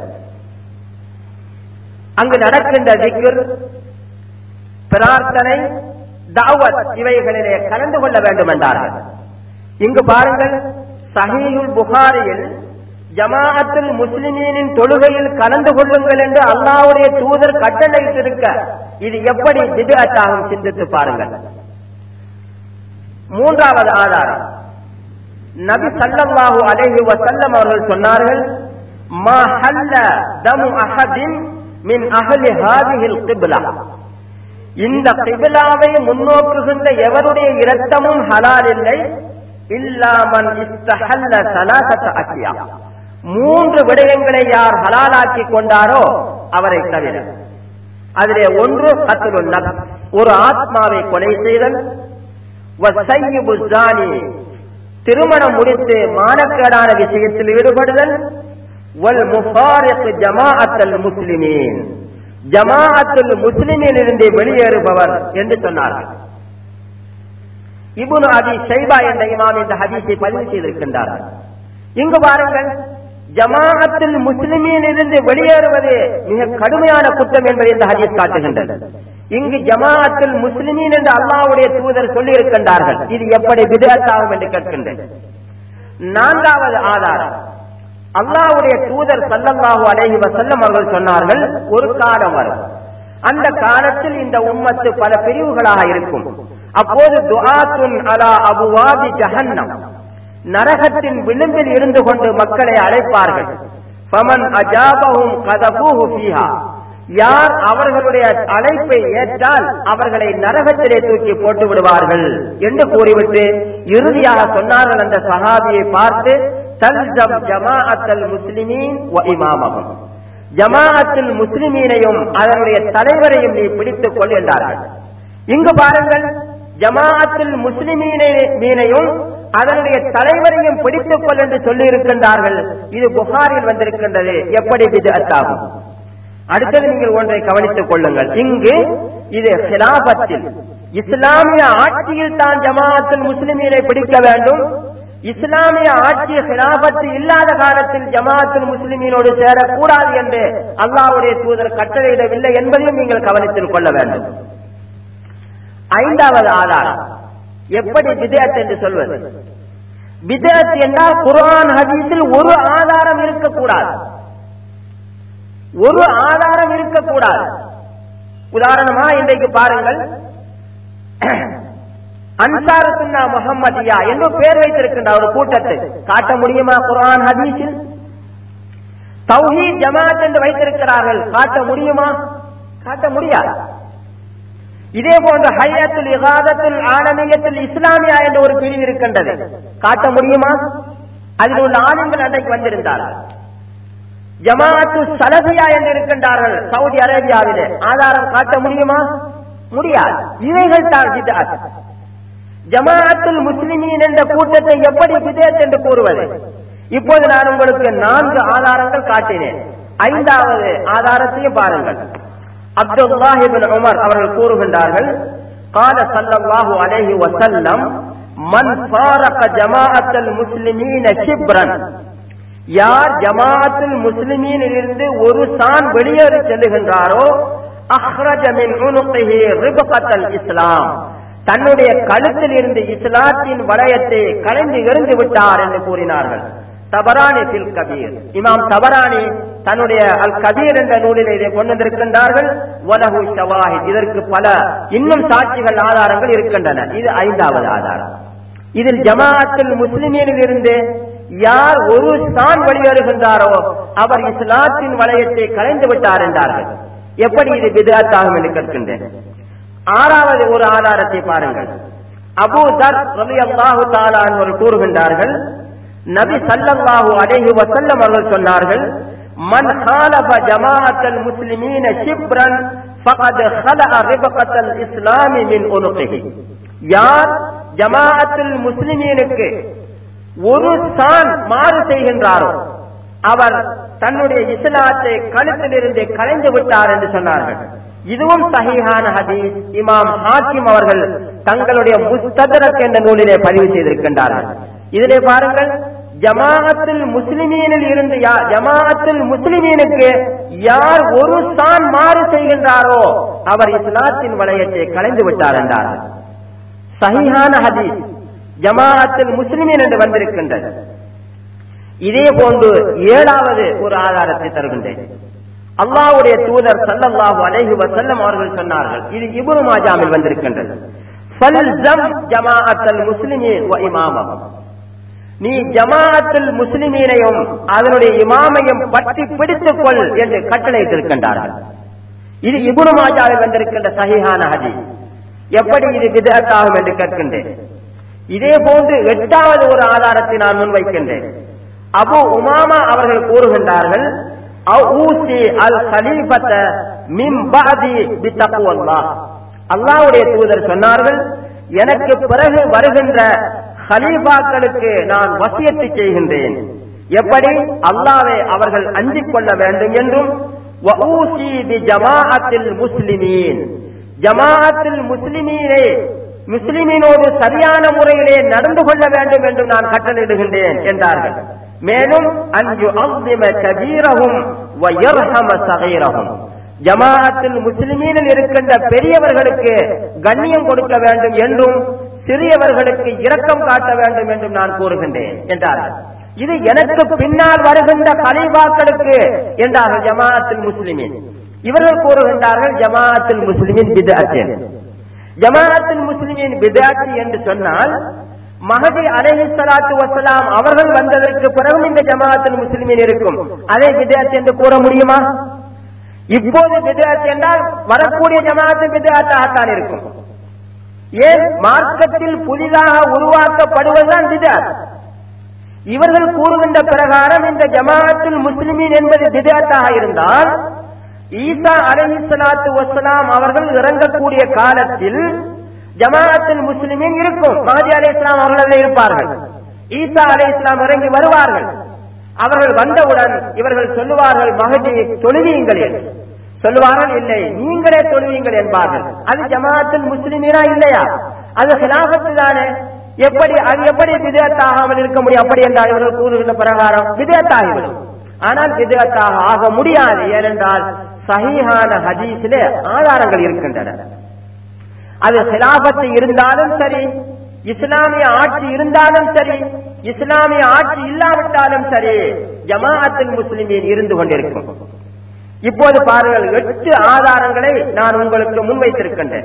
அங்கு நடக்கின்ற திக்ர், பிரார்த்தனை, தாவத் இவைகளிலே கலந்து கொள்ள வேண்டும் என்றார்கள். இங்கு பாருங்கள், சஹீஹுல் புகாரியில் ஜமாஅத்துல் முஸ்லிமீனின் தொழுகையில் கலந்து கொள்ளுங்கள் என்று அல்லாஹ்வுடைய தூதர் கட்டளையிட்டிருக்க இது எப்படி பித்அத்தாகும் சிந்தித்து பாருங்கள். மூன்றாவது ஆதாரம், நபி ஸல்லல்லாஹு அலைஹி வஸல்லம் அவர்கள் சொன்னார்கள், மா ஹல்ல தமு அஹதின் மின் அஹ்லி ஹாதிஹில் கிப்லா, இந்த கிப்லாவை முன்னோக்குகின்ற எவருடைய இரத்தமும் ஹலால் இல்லை, இல்லா மன் இஸ்தஹல்ல ஸலாஸத அஷ்யா, மூன்று விடயங்களை யார் ஹலாலாக்கி கொண்டாரோ அவரை தவிர. அதிலே ஒன்று கத்லுன் நஃப்ஸ், ஒரு ஆத்மாவை கொலை செய்தல், வஸய்யிபு ஸானி, திருமணம் முடித்து மானக்கேடான விஷயத்தில் ஈடுபடுதல், வல் முஃபாரிக் ஜமாஅத்துல் முஸ்லிமீன், ஜமாஅத்துல் முஸ்லிமீனிலிருந்து வெளியேறுபவர் என்று சொன்னார்கள். இப்னு அபி ஷைபா என்ற இமாம் இந்த ஹதீஸை பதிவு செய்திருக்கின்றார்கள். இங்கு பாருங்கள், ஜமாஅத்துல் முஸ்லிமீனிலிருந்து வெளியேறுவது மிக கடுமையான குற்றம் என்பதை இந்த ஹதீஸ் காட்டுகின்றது. இங்கு ஜமாஅத்துல் முஸ்லிமீன் என்று அல்லாஹ்வுடைய தூதர் சொல்லி இருக்கின்றார்கள். இது எப்படி பித்அத்தாகும் என்று கேட்கின்றேன். நான்காவது ஆதாரம், அல்லாஹ்வுடைய தூதர் ஸல்லல்லாஹு அலைஹி வஸல்லம் அவர்கள் சொன்னார்கள், ஒரு காலம் வரும், அந்த காலத்தில் இந்த உம்மத்து பல பிரிவுகளாக இருக்கும். அப்போது துஆத்துன் அலா அபுவாபி ஜஹன்னம், நரகத்தின் விளிம்பில் இருந்து கொண்டு மக்களை அழைப்பார்கள். ஃபமன் அஜாபஹும் கதபூஹு ஃபீஹா, யார் அவர்களுடைய அழைப்பை ஏற்றால் அவர்களை நரகத்திலே தூக்கி போட்டு விடுவார்கள் என்று கூறிவிட்டு இறுதியாக சொன்னார்கள் அந்த சஹாபியை பார்த்து, தல்ஜம் ஜமாஅத்துல் முஸ்லிமீன் வ இமாமஹும், ஜமாஅத்துல் முஸ்லிமீனையும் அதனுடைய தலைவரையும் நீ பிடித்துக் கொள் என்றார்கள். இங்கு பாருங்கள், ஜமாஅத்துல் முஸ்லிமீனையும் அதனுடைய தலைவரையும் பிடித்துக் கொள் என்று சொல்லி இருக்கின்றார்கள். இது புகாரில் வந்திருக்கின்றது. எப்படி பித்அத்தாகும்? அடுத்தது நீங்கள் ஒன்றை கவனித்துக் கொள்ளுங்கள். இங்கு இது ஹிலாபத்தில், இஸ்லாமிய ஆட்சியில் தான் ஜமாஅத்துல் முஸ்லிமீனை பிடிக்க வேண்டும். இஸ்லாமிய ஆட்சி ஹிலாபத்து இல்லாத காலத்தில் ஜமாஅத்துல் முஸ்லிமீனோடு சேரக்கூடாது என்று அல்லாஹ்வுடைய தூதர் கட்டளையிடவில்லை என்பதையும் நீங்கள் கவனித்துக் கொள்ள வேண்டும். ஐந்தாவது ஆதாரம், எப்படி பித்அத் என்று சொல்வது? பித்அத் என்றால் குர்ஆன் ஹதீஸில் ஒரு ஆதாரம் இருக்கக்கூடாது, ஒரு ஆதாரம் இருக்கக்கூடாது. உதாரணமா இன்றைக்கு பாருங்கள், அன்சார் சுன்னா முஹம்மதியா என்று பெயர் வைத்திருக்கின்ற ஒரு கூட்டத்தை காட்ட முடியுமா குர்ஆன் ஹதீஸில்? தௌஹீத் ஜமாஅத் என்று வைத்திருக்கிறார்கள், காட்ட முடியுமா? காட்ட முடியாது. இதே போன்ற ஹையத்துல் இகாதத்துல் ஆலமியத்துல் இஸ்லாமியா என்ற ஒரு பிரிவு இருக்கின்றது, காட்ட முடியுமா? அதில் உள்ள ஆளுங்கள் அன்றைக்கு வந்திருந்தார்கள். ஜமாஅத்து சலபியா என்று இருக்கின்றார்கள் சவுதி அரேபியாவிலே, ஆதாரம் காட்ட முடியுமா? முடியாது. இவைகள் தான் பித்அத். ஜமாஅத்துல் முஸ்லிமீன் என்ற கூட்டத்தை எப்படி பித்அத் என்று கூறுவது? இப்போது நான் உங்களுக்கு நான்கு ஆதாரங்கள் காட்டினேன். ஐந்தாவது ஆதாரத்தையும் பாருங்கள். அப்துல்லாஹ் இப்னு உமர் அவர்கள் கூறுகின்றார்கள், قال صلى الله عليه وسلم من فارق جماعة المسلمين شبرا, யார் ஜமாஅத்துல் முஸ்லிமீனிலிருந்து ஒரு சான் வெளியேறி செல்லுகின்றாரோ, அஹ்ரஜ மின் உனுகிஹி ரிபகத்தல் இஸ்லாம், தன்னுடைய கழுத்தில் இருந்து இஸ்லாத்தின் வளையத்தை களைந்து எறிந்து விட்டார் என்று கூறினார்கள். தபரானி ஃபில் கபீர், இமாம் தபரானி தன்னுடைய அல் கபீர் என்ற நூலில் இதை கொண்டு வந்திருக்கின்றார்கள். வலஹு ஷவாஹித், இதற்கு பல இன்னும் சாட்சிகள் ஆதாரங்கள் இருக்கின்றன. இது ஐந்தாவது ஆதாரம். இதில் ஜமாஅத்துல் முஸ்லிமீனில் இருந்து யார் ஒரு சான் வெளியேறுகின்றாரோ அவர் இஸ்லாத்தின் வளையத்தை கலைந்து விட்டார் என்றார்கள். எப்படி இது பித்அத் ஆகும் என்று கேட்கின்றேன். ஆறாவது ஒரு ஆதாரத்தை பாருங்கள். அபூ தர் ரலியல்லாஹு தஆலா அவர்கள் கூறுகின்றார்கள், நபி ஸல்லல்லாஹு அலைஹி வஸல்லம் அவர்கள் சொன்னார்கள், மன் خالف جماعة المسلمين شبرا فقد خلع ربقة الإسلام من عنقه. யார் ஜமாஅத்துல் முஸ்லிமீனுக்கு ஒரு சான் மாறு செய்கின்றாரோ அவர் தன்னுடைய இஸ்லாத்தை கழுத்திலிருந்து கலைந்து விட்டார் என்று சொன்னார்கள். இதுவும் சஹீஹான ஹதீஸ். இமாம் ஹாக்கிம் அவர்கள் தங்களுடைய முஸ்தத்ரக் என்ற நூலிலே பதிவு செய்திருக்கின்றார்கள். இதிலே பாருங்கள், ஜமாஅத்துல் முஸ்லிமீனில் இருந்து ஜமாஅத்துல் முஸ்லிமீனுக்கு யார் ஒரு சான் மாறு செய்கின்றாரோ அவர் இஸ்லாத்தின் வளையத்தை கலைந்து விட்டார் என்றார்கள். சஹீஹான ஹதீஸ் ஜமாஅத்துல் முஸ்லிமீன் என்று வந்திருக்கின்றது. இதே போன்று ஏழாவது ஒரு ஆதாரத்தை தருகின்றேன். அல்லாஹ்வுடைய தூதர் ஸல்லல்லாஹு அலைஹி வஸல்லம் அவர்கள் சொன்னார்கள், இது இப்னு மாஜாவில் வந்திருக்கின்றது, ஃபல்ஸம் ஜமாஅத்துல் முஸ்லிமீன் வ இமாமஹும். நீ ஜமாஅத்துல் முஸ்லிமீனையும் அதனுடைய இமாமையும் பற்றி பிடித்துக் கொள் என்று கட்டளையிட்டிருக்கின்றார்கள். இது இப்னு மாஜாவில் வந்திருக்கின்ற சஹீஹான ஹதீஸ். எப்படி இது பித்அத் ஆகும் என்று கேட்கின்றேன். இதே போன்று எட்டாவது ஒரு ஆதாரத்தை நான் முன்வைக்கின்றேன். அபு உமாமா அவர்கள் கூறுகின்றார்கள், அல்லாஹ்வுடைய தூதர் சொன்னார்கள், எனக்கு பிறகு வருகின்ற ஹலீஃபாக்களுக்கு நான் வசியத்து செய்கின்றேன். எப்படி? அல்லாஹ்வை அவர்கள் அஞ்சிக் கொள்ள வேண்டும் என்றும், வஊசி பி ஜமாஅத்தில் முஸ்லிமீன், ஜமாஅத்தில் முஸ்லிமீனே முஸ்லிமீனோடு சரியான முறையிலே நடந்து கொள்ள வேண்டும் என்று நான் கட்டளையிடுகின்றேன் என்றார்கள். மேலும் அன்யு அஸ்லிம கபீரஹும் வ யர்ஹம ஸகீரஹும், ஜமாஅத்துல் முஸ்லிமீனில் இருக்கின்ற பெரியவர்களுக்கு கண்ணியம் கொடுக்க வேண்டும் என்றும் சிறியவர்களுக்கு இரக்கம் காட்ட வேண்டும் என்றும் நான் கூறுகின்றேன் என்றார்கள். இது எனக்கு பின்னால் வருகின்ற கலீஃபாக்களுக்கு என்றார்கள் ஜமாஅத்துல் முஸ்லிமீன். இவர்கள் கூறுகின்றார்கள் ஜமாஅத்துல் முஸ்லிமீன் பித்அத். ஜமாஅத்துல் முஸ்லிமீன் பித்அத் என்று சொன்னால் மஹதி அலைஹிஸ்ஸலாத்து வஸ்ஸலாம் அவர்கள் வந்ததற்கு பிறகு இந்த ஜமாஅத்துல் முஸ்லிமீன் இருக்கும். அதை பித்அத் என்று கூற முடியுமா? இப்போது பித்அத் என்றால் வரக்கூடிய ஜமாஅத்து பித்அத்தாகத்தான் இருக்கும். ஏன்? மார்க்கத்தில் புதிதாக உருவாக்கப்படுவதுதான் பித்அத். இவர்கள் கூறுகின்ற பிரகாரம் இந்த ஜமாஅத்துல் முஸ்லிமீன் என்பது பித்அத்தாக இருந்தால், ஈசா அலைஹிஸ்ஸலாத்து வஸ்ஸலாம் அவர்கள் இறங்கக்கூடிய காலத்தில் ஜமாஅத்துல் முஸ்லிமீன் இருக்கும். மஹதி அலைஹிஸ்ஸலாம் அவர்கள் இருப்பார்கள். ஈசா அலைஹிஸ்ஸலாம் இறங்கி வருவார்கள். அவர்கள் வந்தவுடன் இவர்கள் சொல்லுவார்கள், மஹதி தொழுவீங்கள் என்று சொல்லுவார்கள். இல்லை, நீங்களே தொழுவீங்கள் என்பார்கள். அது ஜமாஅத்துல் முஸ்லிமீனா இல்லையா? அது ஹிலாஃபத்து தானே. எப்படி அது எப்படி பித்அத் ஆகாமல் இருக்க முடியும்? அப்படி என்றால் இவர்கள் கூறுகின்ற பிரகாரம் பித்அத் ஆகிவிடும். ஆனால் பித்அத்தாக ஆக முடியாது. ஏனென்றால் சஹீஹான ஹதீஸிலே ஆதாரங்கள் இருக்கின்றன. அது ஹிலாஃபத்து இருந்தாலும் சரி, இஸ்லாமிய ஆட்சி இருந்தாலும் சரி, இஸ்லாமிய ஆட்சி இல்லாவிட்டாலும் சரி, ஜமாஅத்துல் முஸ்லிமீன் இருந்து கொண்டிருக்கும். இப்போது பாருங்கள், எட்டு ஆதாரங்களை நான் உங்களுக்கு முன்வைத்திருக்கின்றேன்.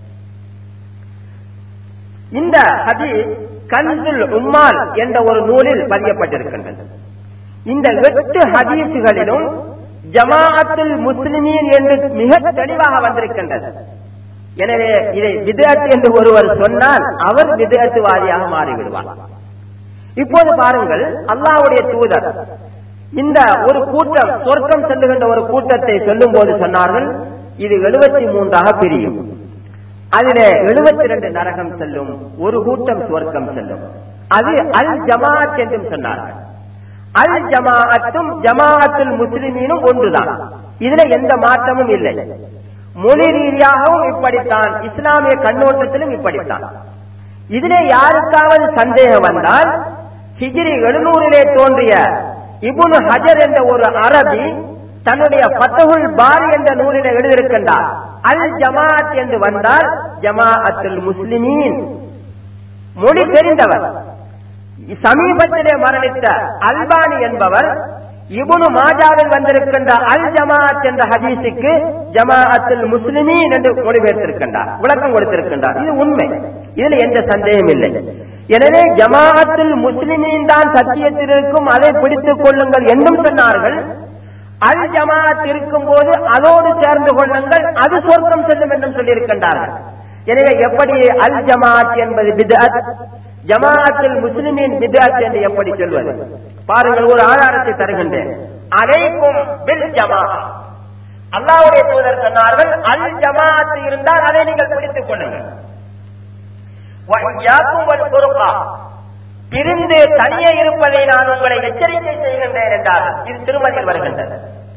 இந்த ஹதீஸ் கன்சுல் உம்மால் என்ற ஒரு நூலில் பதியப்பட்டிருக்கின்றது. இந்த எட்டு ஹதீசுகளிலும் ஜமாஅத்துல் முஸ்லிமீன் என்று மிக தெளிவாக வந்திருக்கின்றது. எனவே இதை பித்அத் என்று ஒருவர் சொன்னால் அவர் பித்அத்வாதியாக மாறிவிடுவார். இப்போது பாருங்கள், அல்லாஹ்வுடைய தூதர் இந்த ஒரு கூட்டம் சொர்க்கம் செல்லுகின்ற ஒரு கூட்டத்தை சொல்லும் போது சொன்னார்கள், இது எழுபத்தி மூன்றாக பிரியும். அதிலே எழுபத்தி இரண்டு நரகம் செல்லும், ஒரு கூட்டம் சொர்க்கம் செல்லும். அது அல் ஜமாஅத் என்றும் சொன்னார்கள். அல் ஜமாஅத்தும் ஜமாஅத்துல் முஸ்லிமீனும் ஒன்றுதான். இதுல எந்த மாற்றமும் இல்லை. மொழி ரீதியாகவும் இப்படித்தான், இஸ்லாமிய கண்ணோட்டத்திலும் இப்படித்தான். இதிலே யாருக்காவது சந்தேகம் வந்தால், ஹிஜ்ரி எழுநூறிலே தோன்றிய இப்னு ஹஜர் என்ற ஒரு அரபி தன்னுடைய ஃபத்ஹுல் பாரி என்ற நூலிலே எழுதியிருக்கின்றார். அல் ஜமாஅத் என்று வந்தால் ஜமாஅத்துல் முஸ்லிமீன். மொழி தெரிந்தவர், சமீபத்திலே மரணித்த அல்பானி என்பவர் இப்னு மாஜாவில் வந்திருக்கின்ற அல் ஜமாஅத் என்ற ஹதீஸுக்கு ஜமாஅத்துல் முஸ்லிமீன் என்று மொழிபெயர்த்திருக்கின்றார், விளக்கம் கொடுத்திருக்கின்றார். இது உண்மை, இதில் எந்த சந்தேகம் இல்லை. எனவே ஜமாஅத்துல் முஸ்லிமீன் தான் சத்தியத்தில் இருக்கும், அதை பிடித்துக் கொள்ளுங்கள் என்றும் சொன்னார்கள். அல் ஜமாஅத் இருக்கும் போது அதோடு சேர்ந்து கொள்ளுங்கள், அது சொர்க்கம் செல்லும் என்றும் சொல்லியிருக்கின்றார்கள். எனவே எப்படி அல் ஜமாஅத் என்பது பித்அத், ஜமாஅத்துல் முஸ்லிமீன் பித்அத் என்று எப்படி சொல்வது? பாருங்கள், ஒரு ஆதாரத்தை தருகின்றேன். அலைக்கும் பில் ஜமாஅ, அல்லாஹ்வுடைய தூதர் சொன்னார்கள், அல் ஜமாஅத் இருந்தால் அதை நீங்கள் பிடித்துக் கொள்ளுங்கள். வய்யாக்கும் வல் ஃபுர்கா, பிரிந்து தனியே இருப்பதை நான் உங்களை எச்சரிக்கை செய்கின்றேன் என்றார்கள். இது திருமதியில் வருகின்றது.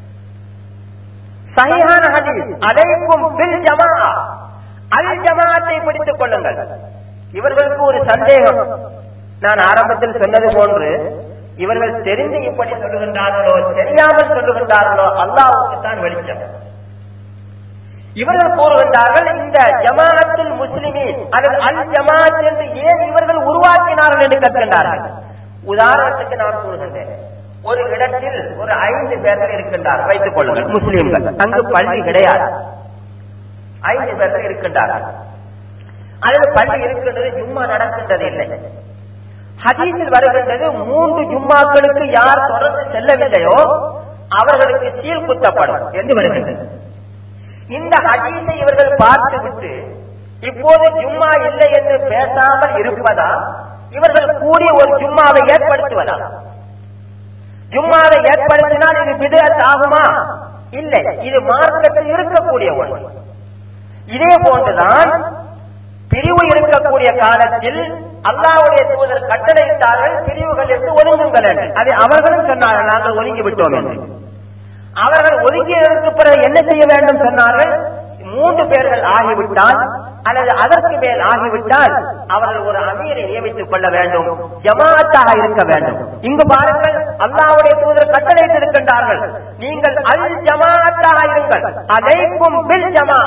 சஹீஹான ஹதீஸ், அலைக்கும் பில் ஜமாஅ, அல் ஜமாஅத்தை பிடித்துக் கொள்ளுங்கள். இவர்களுக்கு ஒரு சந்தேகம். நான் ஆரம்பத்தில் சொன்னது போன்று இவர்கள் தெரிந்து இப்படி சொல்லுகின்றார்களோ தெரியாமல் சொல்லுகின்றார்களோ அல்லாஹ்வுக்கு தான் வெளிச்சம். இவர்கள் கூறுகின்றார்கள், இந்த ஜமாஅத்துல் முஸ்லிமீன் அல்லது அல் ஜமாஅத் என்று ஏன் இவர்கள் உருவாக்கினார்கள் என்று கேட்கின்றார்கள். உதாரணத்துக்கு நான் கூறுகின்றேன், ஒரு இடத்தில் ஒரு ஐந்து பேர்கள் இருக்கின்றார்கள் வைத்துக் கொள்ளுங்கள், முஸ்லிம்கள். அங்கு பள்ளி கிடையாது, ஐந்து பேர்கள் இருக்கின்றார்கள். அல்லது பள்ளி இருக்கின்றது, ஜும்மா நடக்கின்றது இல்லை. ஹதீஸில் வருகின்றது, மூன்று ஜும்மாக்களுக்கு யார் தொடர்ந்து செல்லவில்லையோ அவர்களுக்கு சீல் குத்தப்படும் என்று வருகின்றது. இந்த ஹதீஸை இவர்கள் பார்த்துவிட்டு இப்போது ஜும்மா இல்லை என்று பேசாமல் இருப்பதா, இவர்கள் கூடி ஒரு ஜும்மாவை ஏற்படுத்துவதா? ஜும்மாவை ஏற்படுத்தினால் இது பித்அத் ஆகுமா? இல்லை, இது மார்க்கத்தில் இருக்கக்கூடிய ஒன்று. இதே போன்றுதான் பிரிவு இருக்கக்கூடிய காலத்தில் அல்லாஹ்வுடைய தூதர் கட்டளையிட்டார்கள், பிரிவுகள் என்று ஒதுங்குங்கள் என்று. அதை அவர்களும் சொன்னார்கள், நாங்கள் ஒதுங்கி விட்டோம் என்று. அவர்கள் ஒதுங்கியதற்கு பிறகு என்ன செய்ய வேண்டும் சொன்னார்கள், மூன்று பேர்கள் ஆகிவிட்டால் அல்லது அதற்கு மேல் ஆகிவிட்டால் அவர்கள் ஒரு அமீரை நியமித்துக் கொள்ள வேண்டும், ஜமாஅத்தாக இருக்க வேண்டும். இங்கு பாருங்கள், அல்லாஹ்வுடைய தூதர் கட்டளையிட்டிருக்கின்றார்கள், நீங்கள் அல் ஜமாஅத்தாக இருங்கள், அலைக்கும் பில் ஜமாஅ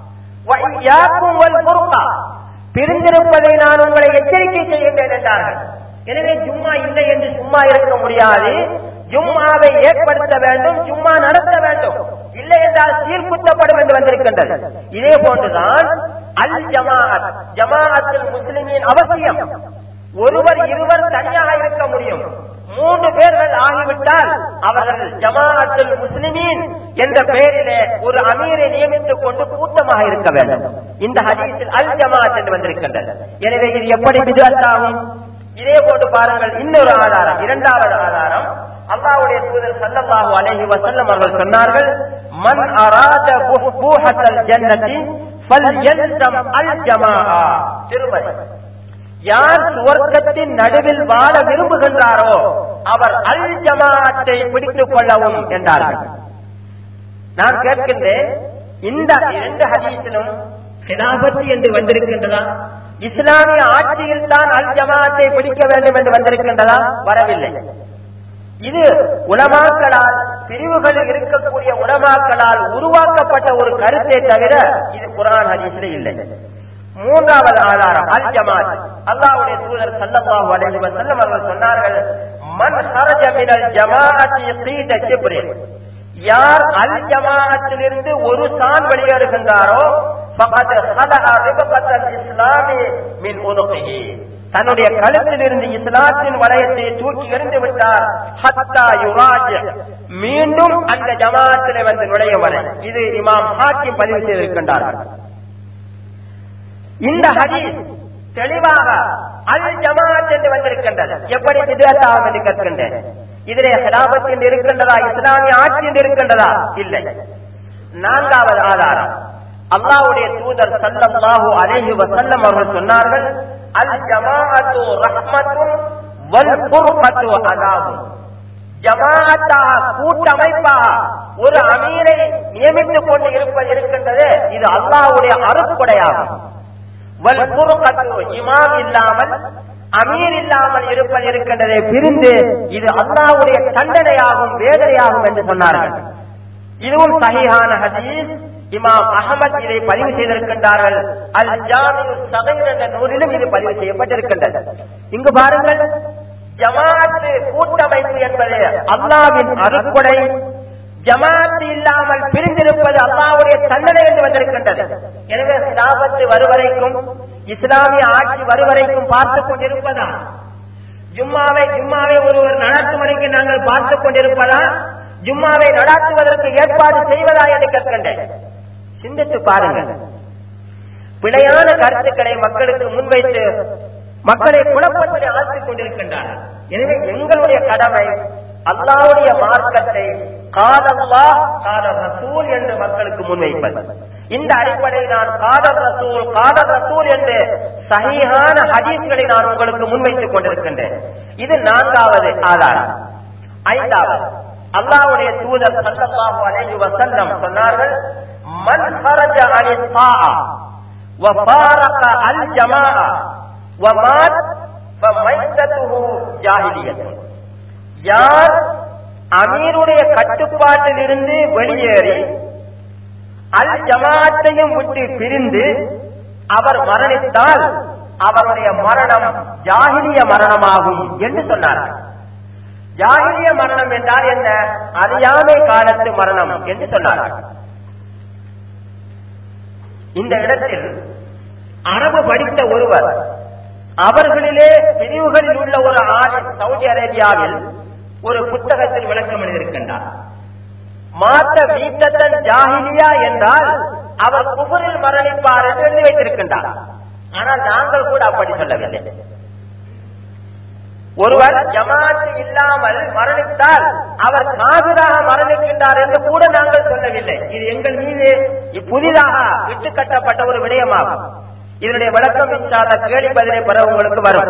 வய்யாக்கும் வல் ஃபுர்கா, பிரிந்திருப்பதை நான் உங்களை எச்சரிக்கை செய்கின்றேன் என்றார்கள். எனவே ஜும்மா இல்லை என்று சும்மா இருக்க முடியாது, ஜும்மாவை ஏற்படுத்த வேண்டும், ஜும்மா நடத்த வேண்டும். இல்லை என்றால் சீர்குத்தப்படும் என்று வந்திருக்கின்றது. இதே போன்றுதான் அல் ஜமாஅத், ஜமாஅத்துல் முஸ்லிமீன் அவசியம். ஒருவர் இருவர் தனியாக இருக்க முடியும், மூன்று பேர்கள் ஆகிவிட்டால் அவர்கள் ஜமாஅத்துல் முஸ்லிமீன் என்ற பெயரிலே ஒரு அமீரை நியமித்துக் கொண்டு கூட்டமாக இருக்க வேண்டும். இந்த ஹதீஸில் அல் ஜமாஅத் என்று வந்திருக்கின்றது. எனவே இது எப்படி பித்அத் ஆகும்? இதே போன்று பாருங்கள், இன்னொரு ஆதாரம், இரண்டாவது ஆதாரம், அல்லாஹ்வுடைய தூதர் ஸல்லல்லாஹு அலைஹி வஸல்லம் அவர்கள் சொன்னார்கள், மன் அராத புஹூஹத்தல் ஜன்னதி ஃபல்யல்ஸம் அல் ஜமாஅ. திருமதி, யார் சுவர்க்கத்தின் நடுவில் வாழ விரும்புகின்றாரோ அவர் அல் ஜமாஅத்தை பிடித்துக் கொள்ளவும் என்றார்கள். நான் கேட்கின்றேன், இந்த இரண்டு ஹதீஸிலும் ஹிலாஃபத் என்று வந்திருக்கின்றதா? இஸ்லாமிய ஆட்சியில் தான் அல் ஜமாஅத்தை பிடிக்க வேண்டும் என்று வந்திருக்கின்றதா? வரவில்லை. இது உலமாக்களால், பிரிவுகளில் இருக்கக்கூடிய உலமாக்களால் உருவாக்கப்பட்ட ஒரு கருத்தை தவிர இது குர்ஆன் ஹதீஸில் இல்லை. மூன்றாவது ஆதாரம் அல் ஜமாஅத். அல்லாஹ்வுடைய தூதர் ஸல்லல்லாஹு அலைஹி வஸல்லம் அவர்கள் சொன்னார்கள், மன் ஹரஜ மினல் ஜமாஅத்தி கீத ஷிப்ரின், யார் அல் ஜமாஅத்திலிருந்து ஒரு சான் வெளியேறுகின்றாரோ ஃபகத் ஹலஅ ரிபகத்தல் இஸ்லாமி மின் உனுகிஹி, தன்னுடைய கழுத்தில் இருந்து இஸ்லாத்தின் வளையத்தை தூக்கி எறிந்து விட்டார். ஹத்தா யுராஜ, மீண்டும் அந்த ஜமாஅத்திலே வந்து நுழையும் வரை. இது இமாம் ஹாக்கிம் பதிவு செய்திருக்கின்றார்கள். இந்த ஹதீஸ் தெளிவாக அல் ஜமாஅத் என்று வந்திருக்கின்றது. எப்படி பித்அத் ஆகும் என்று கேட்கின்றேன். இதிலே ஹிலாஃபத் என்று இருக்கின்றதா, இஸ்லாமிய ஆட்சி என்று இருக்கின்றதா? இல்லை. நான்காவது ஆதாரம், அல்லாஹ்வுடைய தூதர் ஸல்லல்லாஹு அலைஹி வஸல்லம் அவர்கள் சொன்னார்கள், அல் ஜமாஅத்து ரஹ்மத்துன் வல் ஃபுர்கத்து அஸாபுன். ஜமாஅத்தாக, கூட்டமைப்பாக ஒரு அமீரை நியமித்துக் கொண்டு இருப்பது இருக்கின்றது, இது அல்லாஹ்வுடைய அருட்கொடையாகும். வல் ஃபுர்கத்து, இமாம் இல்லாமல், அமீர் இல்லாமல் இருப்பது இருக்கின்றதே பிரிந்து, இது அல்லாஹ்வுடைய தண்டனையாகும், வேதனையாகும் என்று சொன்னார்கள். இதுவும் சஹீஹான ஹதீஸ். இமாம் அஹ்மத் இதை பதிவு செய்திருக்கின்றார்கள். அல் ஜாமிஉ ஸகீர் என்ற நூலிலும் இது பதிவு செய்யப்பட்டிருக்கின்றது. இங்கு பாருங்கள், ஜமாஅத் கூட்டமைப்பு என்பது அல்லாஹ்வின் அருட்கொடை, ஜமாஅத் இல்லாமல் பிரிந்திருப்பது அல்லாஹ்வுடைய தண்டனை என்று வந்திருக்கின்றது. எனவே ஹிலாஃபத் வருவரைக்கும் இஸ்லாமிய ஆட்சி வருவரைக்கும் பார்த்துக் கொண்டிருப்பதா? ஜும்மாவை ஜும்மாவை ஒருவர் நடத்தும் வரைக்கும் நாங்கள் பார்த்துக் கொண்டிருப்பதா? ஜும்மாவை நடாத்துவதற்கு ஏற்பாடு செய்வதா என்று கேட்கின்றேன். சிந்தித்து பாருங்கள். பிழையான கருத்துக்களை மக்களுக்கு முன்வைத்து மக்களை குழப்பத்தில் ஆழ்த்திக் கொண்டிருக்கின்றார்கள். எனவே எங்களுடைய கடமை அல்லாஹ்வுடைய மார்க்கத்தை காலல்லாஹ் கால ரசூல் என்று மக்களுக்கு முன்வைப்பது. இந்த அடிப்படையில் நான் காதர் ரசூல் காதர் ரசூல் என்று சஹீஹான ஹதீஸ்களை நான் உங்களுக்கு முன்வைத்துக் கொண்டிருக்கின்றேன். இது நான்காவது ஆதாரம். ஐந்தாவது, அல்லாஹ்வுடைய தூதர் ஸல்லல்லாஹு அலைஹி வஸல்லம் சொன்னார்கள், மன் ஹரஜ அனி ஸாஅ வ ஃபாரக அல் ஜமாஅ வ மாத் ஃபமைத்ததுஹு ஜாஹிலியத்துன். யார் அமீருடைய கட்டுப்பாட்டில் இருந்து வெளியேறி அல் ஜமாஅத்தையும் விட்டு பிரிந்து அவர் மரணித்தால் அவருடைய மரணம் ஜாஹிலிய மரணமாகும் என்று சொன்னார்கள். ஜாஹிலிய மரணம் என்றால் என்ன? அறியாமை காலத்து மரணம் என்று சொன்னார்கள். இந்த இடத்தில் அரபு படித்த ஒருவர் அவர்களிலே பிரிவுகளில் உள்ள ஒரு ஆலிம் சவுதி அரேபியாவில் ஒரு புத்தகத்தில் விளக்கம் எழுதியிருக்கின்றார். மாத்த வீட்டத்தன் ஜாஹிலியா என்றால் அவர் குஃபரில் மரணிப்பார் என்று எழுதி வைத்திருக்கின்றார். ஆனால் நாங்கள் கூட அப்படி சொல்லவில்லை. ஒருவர் ஜமாத் இல்லாமல் மரணித்தால் அவர் காபிராக மரணிக்கின்றார் என்று கூட நாங்கள் சொல்லவில்லை. இது எங்கள் மீது புதிதாக விட்டு கட்டப்பட்ட ஒரு விடயமாகும். இதனுடைய விளக்கம் இன்ஷால்லா கேள்வி பதிலை பெற உங்களுக்கு வரும்.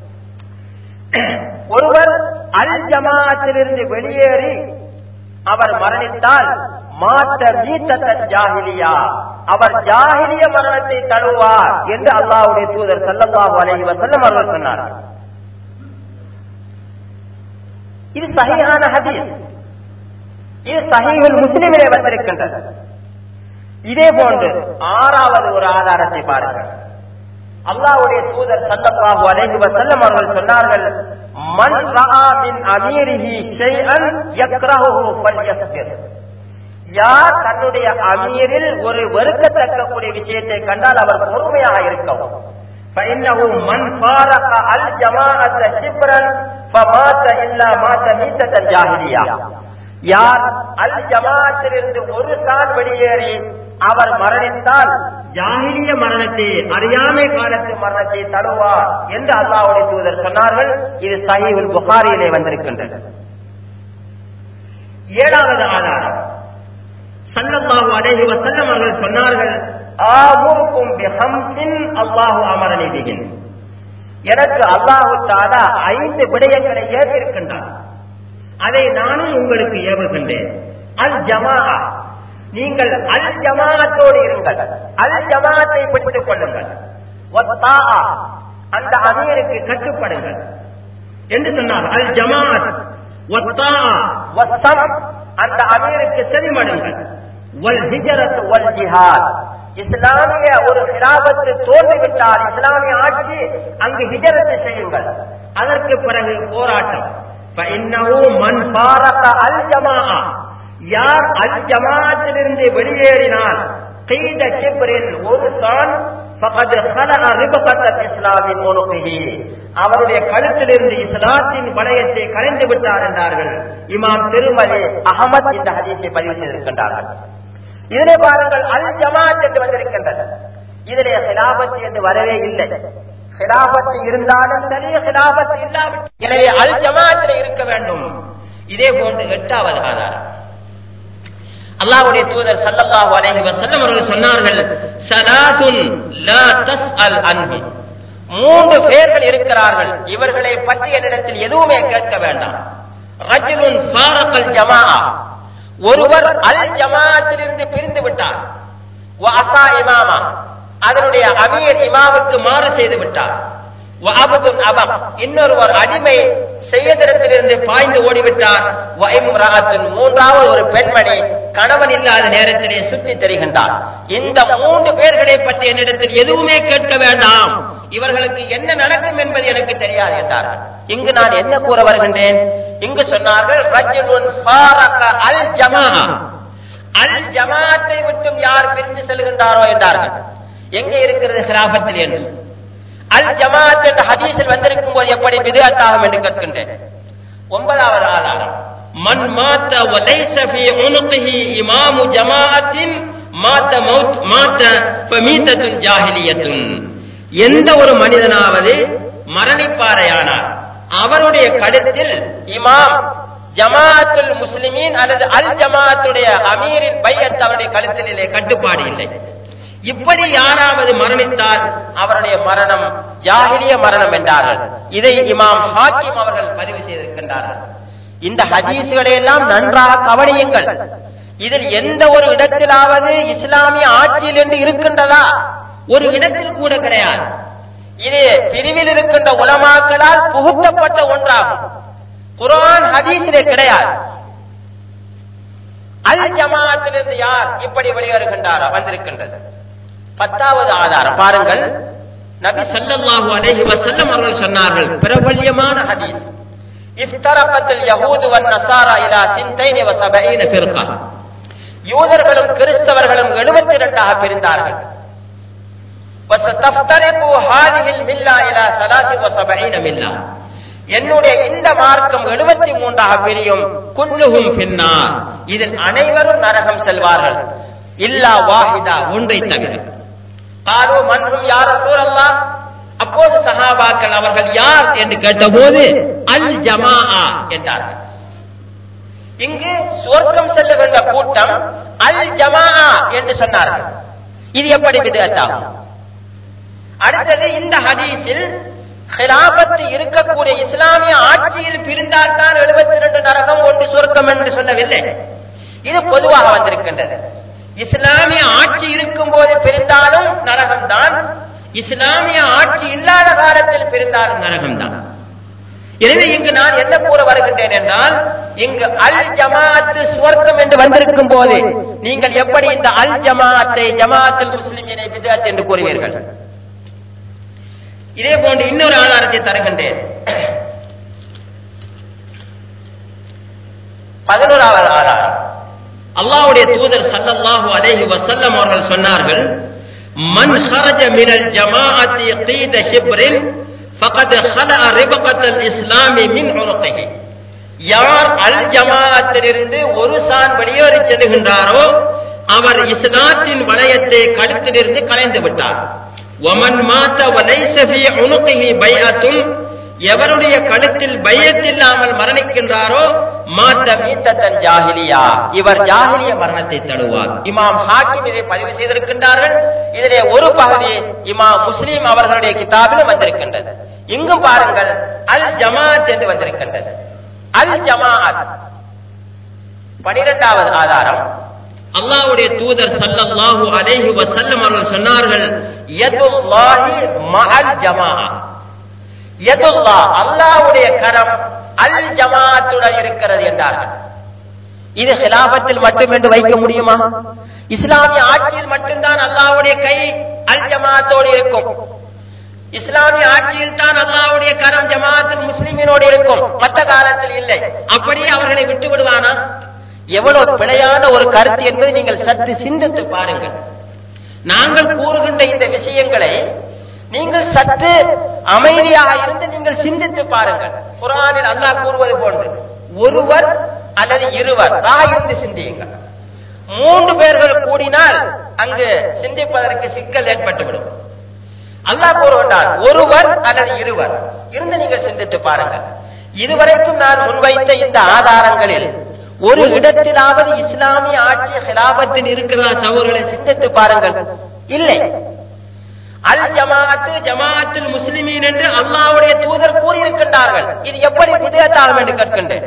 ஒருவர் அல் ஜமாஅத்திலிருந்து வெளியேறி அவர் மரணித்தால் மாத்த வீத்தத்தன் ஜாஹிலியா, அவர் ஜாஹிலிய மரணத்தை தழுவார் என்று அல்லாஹ்வுடைய தூதர் ஸல்லல்லாஹு அலைஹி வஸல்லம் அவர்கள் சொன்னார்கள். இது சஹீஹான ஹதீஸ். இது சஹீஹுல் முஸ்லிமிலே வந்திருக்கின்றது. இதே போன்று ஆறாவது ஒரு ஆதாரத்தை பாருங்கள். அல்லாஹ்வுடைய தூதர் ஸல்லல்லாஹு அலைஹி வஸல்லம் அவர்கள் சொன்னார்கள், மன் ரஆ மின் அமீரிஹி ஷைஅன் யக்ரஹுஹு ஃபல்யஸ்பிர். யார் தன்னுடைய அமீரில் ஒரு வெறுக்கத்தக்க கூடிய விஷயத்தை கண்டால் அவர் பொறுமையாக இருக்கவும். ஃபஇன்னஹு மன் ஃபாரக அல் ஜமாஅத ஷிப்ரன் ஃபமாத இல்லா மாத மீத்தத்தன் ஜாஹிலியா. யார் அல் ஜமாஅத்திலிருந்து ஒரு சான் வெளியேறி அவர் மரணித்தால் ஜாஹிலிய மரணத்தை அறியாமை காலத்து மரணத்தை தருவார் என்று அல்லாஹ்வுடைய தூதர் சொன்னார்கள். இது சஹீஹுல் புகாரியிலே வந்திருக்கின்றது. ஏழாவது ஆதாரம், ஸல்லல்லாஹு அலைஹி வஸல்லம் அவர்கள் சொன்னார்கள், ஆமுருக்கும் பிஹம்ஸின் அல்லாஹு அமரனி பிஹின். எனக்கு அல்லாஹு தஆலா ஐந்து விடயங்களை ஏவிருக்கின்றார். அதை நானும் உங்களுக்கு ஏவுகின்றேன். அல் ஜமாஅ, நீங்கள் அல் ஜமாஅத்தோடு இருங்கள், அல் ஜமாஅத்தை பிடித்துக் கொள்ளுங்கள். வத்தாஅ, அந்த அமீருக்கு கட்டுப்படுங்கள் என்று சொன்னார். அல் ஜமாஅத் வத்தாஅ வஸ்ஸம், அந்த அமீருக்கு செவிமடுங்கள். வல் ஹிஜ்ரத் வல் ஜிஹாத், இஸ்லாமிய ஒரு ஹிலாபத்து தோன்றிவிட்டால் இஸ்லாமிய ஆட்சி அங்கு ஹிஜ்ரத் செய்யுங்கள், அதற்கு பிறகு போராட்டம். ஃபஇன்னஹு மன் ஃபாரக அல் ஜமாஅ, யார் அல் ஜமாஅத்திலிருந்து வெளியேறினால் கீத கிப்ரின் ஒரு சான் ஃபகத் ஹலஅ ரிபகத் இஸ்லாமின் உனுகிஹி, அவருடைய கழுத்திலிருந்து இஸ்லாத்தின் வளையத்தை கலைந்து விட்டார் என்றார்கள். இமாம் திருமதி அஹமத் இந்த ஹதீஸை பதிவு செய்திருக்கின்றார்கள். இதனை பாருங்கள், அல் ஜமாஅத் என்று வந்திருக்கின்றது. இதிலே ஹிலாபத் என்று வரவே இல்லை. ஹிலாபத் இருந்தாலும் சரி, ஹிலாபத் இல்லாவிட்டாலும், எனவே அல் ஜமாஅத்தில் இருக்க வேண்டும். இதே போன்று எட்டாவது ஆதாரம், அல்லாஹ்வுடைய தூதர் ஸல்லல்லாஹு அலைஹி வஸல்லம் அவர்கள் சொன்னார்கள், ஸலாத்துன் லா தஸ்அல் அன்ஹு. மூன்று பேர்கள் இருக்கிறார்கள், இவர்களை பற்றி என்னிடத்தில் எதுவுமே கேட்க வேண்டாம். ரஜுலுன் ஃபாரகல் ஜமாஅ, ஒருவர் அல் ஜமாஅத்திலிருந்து பிரிந்து விட்டார். வ அஸா இமாமா, அதனுடைய அமீர் இமாமுக்கு மாறு செய்து விட்டார். வ அபதுன் அபக், இன்னொருவர் அடிமை செய்யதிடத்திலிருந்து பாய்ந்து ஓடிவிட்டார். வ இம்ராஅத்துன், மூன்றாவது ஒரு பெண்மணி கணவன் இல்லாத நேரத்திலே சுற்றி தெரிகின்றார். இந்த மூன்று பேர்களை பற்றி என்னிடத்தில் எதுவுமே கேட்க வேண்டாம், இவர்களுக்கு என்ன நடக்கும் என்பது எனக்கு தெரியாது என்றார்கள். இங்கு நான் என்ன கூற வருகின்றேன்? இங்கு சொன்னார்கள், ரஜுலுன் ஃபாரக அல் ஜமாஅ, அல் ஜமாஅத்தை விட்டும் யார் பிரிந்து செல்கின்றாரோ என்றார்கள். எங்கே இருக்கிறது ஹிலாபத்தில் என்று? அல் ஜமாஅத் என்ற ஹதீஸில் வந்திருக்கும் போது எப்படி பித்அத் ஆகும் என்று கேட்கின்றேன். ஒன்பதாவது ஆதாரம், மன் மாத்த வலைஸ ஃபீ உனுகிஹி இமாமு ஜமாஅத்தின் மாத்த மௌத் மாத்த ஃபமீதத்துன் ஜாஹிலியத்துன். எந்த ஒரு மனிதனாவது மரணிப்பாரையானார், அவருடைய கழுத்தில் இமாம் ஜமாஅத்துல் முஸ்லிமீன் அல்லது அல் ஜமாஅத்துடைய அமீரின் பைஅத் அவருடைய கழுத்திலே கட்டுப்பாடு இல்லை. இப்படி யாராவது மரணித்தால் அவருடைய மரணம் ஜாஹிலிய மரணம் என்றார்கள். இதை இமாம் ஹாக்கிம் அவர்கள் பதிவு செய்திருக்கின்றார்கள். இந்த ஹதீஸ்களை எல்லாம் நன்றாக கவனியுங்கள். இதில் எந்த ஒரு இடத்திலாவது இஸ்லாமிய ஆட்சியில் என்று இருக்கின்றதா? ஒரு இடத்தில் கூட கிடையாது. இது பிரிவில் இருக்கின்ற உலமாக்களால் புகுத்தப்பட்ட ஒன்றாகும். குர்ஆன் ஹதீஸிலே கிடையாது. அல் ஜமாஅத்திலிருந்து யார் இப்படி வெளியேறுகின்றாரா வந்திருக்கின்றது. பத்தாவது ஆதாரம் பாருங்கள், நபி ஸல்லல்லாஹு அலைஹி வஸல்லம் அவர்கள் சொன்னார்கள், பிரபல்யமான ஹதீஸ், இஃப்தரகத்தில் யஹூது வன் நஸாரா இலா சின்தைன் வ சபஈன ஃபிர்கா. யூதர்களும் கிறிஸ்தவர்களும் எழுபத்தி இரண்டாக பிரிந்தார்கள். வஸதஃப்தரிகு ஹாதிஹில் மில்லா இலா ஸலாஸி வ சபஈன மில்லா. என்னுடைய இந்த மார்க்கம் எழுபத்தி மூன்றாக பிரியும். குல்லுஹும் ஃபின்னார், இதில் அனைவரும் நரகம் செல்வார்கள். இல்லா வாஹிதா, ஒன்றை தவிர. காலு மன்ஹும் யா ரசூலல்லாஹ். அப்போது சஹாபாக்கள் அவர்கள் யார் என்று கேட்டபோது அல் ஜமாஆ என்றார்கள். இங்கு சொர்க்கம் செல்லுகின்ற கூட்டம் அல் ஜமாஆ என்று சொன்னார்கள். இது எப்படி பித்அத் ஆகும்? அடுத்தது, இந்த ஹதீஸில் ஹிலாபத்து இருக்கக்கூடிய இஸ்லாமிய ஆட்சியில் பிரிந்தால் தான் எழுபத்தி இரண்டு நரகம் ஒன்று சொர்க்கம் என்று சொல்லவில்லை. இது பொதுவாக வந்திருக்கின்றது. இஸ்லாமிய ஆட்சி இருக்கும் போது பிரிந்தாலும் நரகம்தான், இஸ்லாமிய ஆட்சி இல்லாத காலத்தில் பிரிந்தாலும் நரகம்தான். எனவே இங்கு நான் என்ன கூற வருகின்றேன் என்றால், இங்கு அல் ஜமாஅத் சுவர்க்கம் என்று வந்திருக்கும் போது நீங்கள் எப்படி இந்த அல் ஜமாஅத்தை ஜமாஅத்துல் முஸ்லிமீனை பித்அத் என்று கூறுவீர்கள்? இதே போன்று இன்னொரு ஆதாரத்தை தருகின்றேன். பதினோராவது ஆதாரம், அல்லாஹ்வுடைய தூதர் ஸல்லல்லாஹு அலைஹி வஸல்லம் அவர்கள் சொன்னார்கள், மன் خرج من الجماعة قيد شبر فقد خلع ربقة الإسلام من عنقه. யார் அல் ஜமாஅத்திலிருந்து ஒரு சான் வெளியேறி செல்கின்றாரோ அவர் இஸ்லாத்தின் வளையத்தை கழுத்திலிருந்து களைந்து விட்டார். ومن مات وليس في عنقه بيعة, எவருடைய கழுத்தில் பையத் இல்லாமல் மரணிக்கின்றாரோ மாத்த மீத்தத்தன் ஜாஹிலியா, இவர் ஜாஹிலிய மரணத்தை தழுவார். இமாம் ஹாக்கிம் இதை பதிவு செய்திருக்கின்றார்கள். இதிலே ஒரு பகுதி இமாம் முஸ்லிம் அவர்களுடைய கிதாபிலும் வந்திருக்கின்றது. இங்கும் பாருங்கள், அல் ஜமாஅத் என்று வந்திருக்கின்றது. அல் ஜமாஅத். பனிரெண்டாவது ஆதாரம், அல்லாஹ்வுடைய தூதர் ஸல்லல்லாஹு அலைஹி வஸல்லம் அவர்கள் சொன்னார்கள், யதுல்லாஹி மஅல் ஜமாஅ. யதுல்லாஹ், அல்லாஹ்வுடைய கரம் அல் ஜமாஅத்துடன் இருக்கிறது என்றார்கள். இது ஹிலாபத்தில் மட்டும் என்று வைக்க முடியுமா? இஸ்லாமிய ஆட்சியில் மட்டும்தான் அல்லாஹ்வுடைய கை அல் ஜமாஅத்தோடு இருக்கும். இஸ்லாமிய ஆட்சியில் தான் அல்லாஹ்வுடைய கரம் ஜமாஅத்துல் முஸ்லிமீனோடு இருக்கும், மற்ற காலத்தில் இல்லை. அப்படியே அவர்களை விட்டு விடுவானா? எவ்வளவு பிழையான ஒரு கருத்து என்பதை நீங்கள் சற்று சிந்தித்து பாருங்கள். நாங்கள் கூறுகின்ற இந்த விஷயங்களை நீங்கள் சற்று அமைதியாக இருந்து நீங்கள் சிந்தித்து பாருங்கள். குர்ஆனில் அல்லாஹ் கூறுவது போன்று ஒருவர் அல்லது இருவர் இருந்து சிந்தியுங்கள். மூன்று பேர்கள் கூடினால் அங்கு சிந்திப்பதற்கு சிக்கல் ஏற்பட்டுவிடும். அல்லாஹ் கூறுகின்றார் ஒருவர் அல்லது இருவர் இருந்து நீங்கள் சிந்தித்து பாருங்கள். இதுவரைக்கும் நான் முன்வைத்த இந்த ஆதாரங்களில் ஒரு இடத்திலாவது இஸ்லாமிய ஆட்சி ஹிலாபத்தில் இருக்கிற சகோதரர்களை சிந்தித்து பாருங்கள். இல்லை. அல் ஜமாஅத்து ஜமாஅத்துல் முஸ்லிமீன் என்று அல்லாஹ்வுடைய தூதர் கூறியிருக்கின்றார்கள். இது எப்படி பித்அத் ஆகும் என்று கேட்கின்றேன்.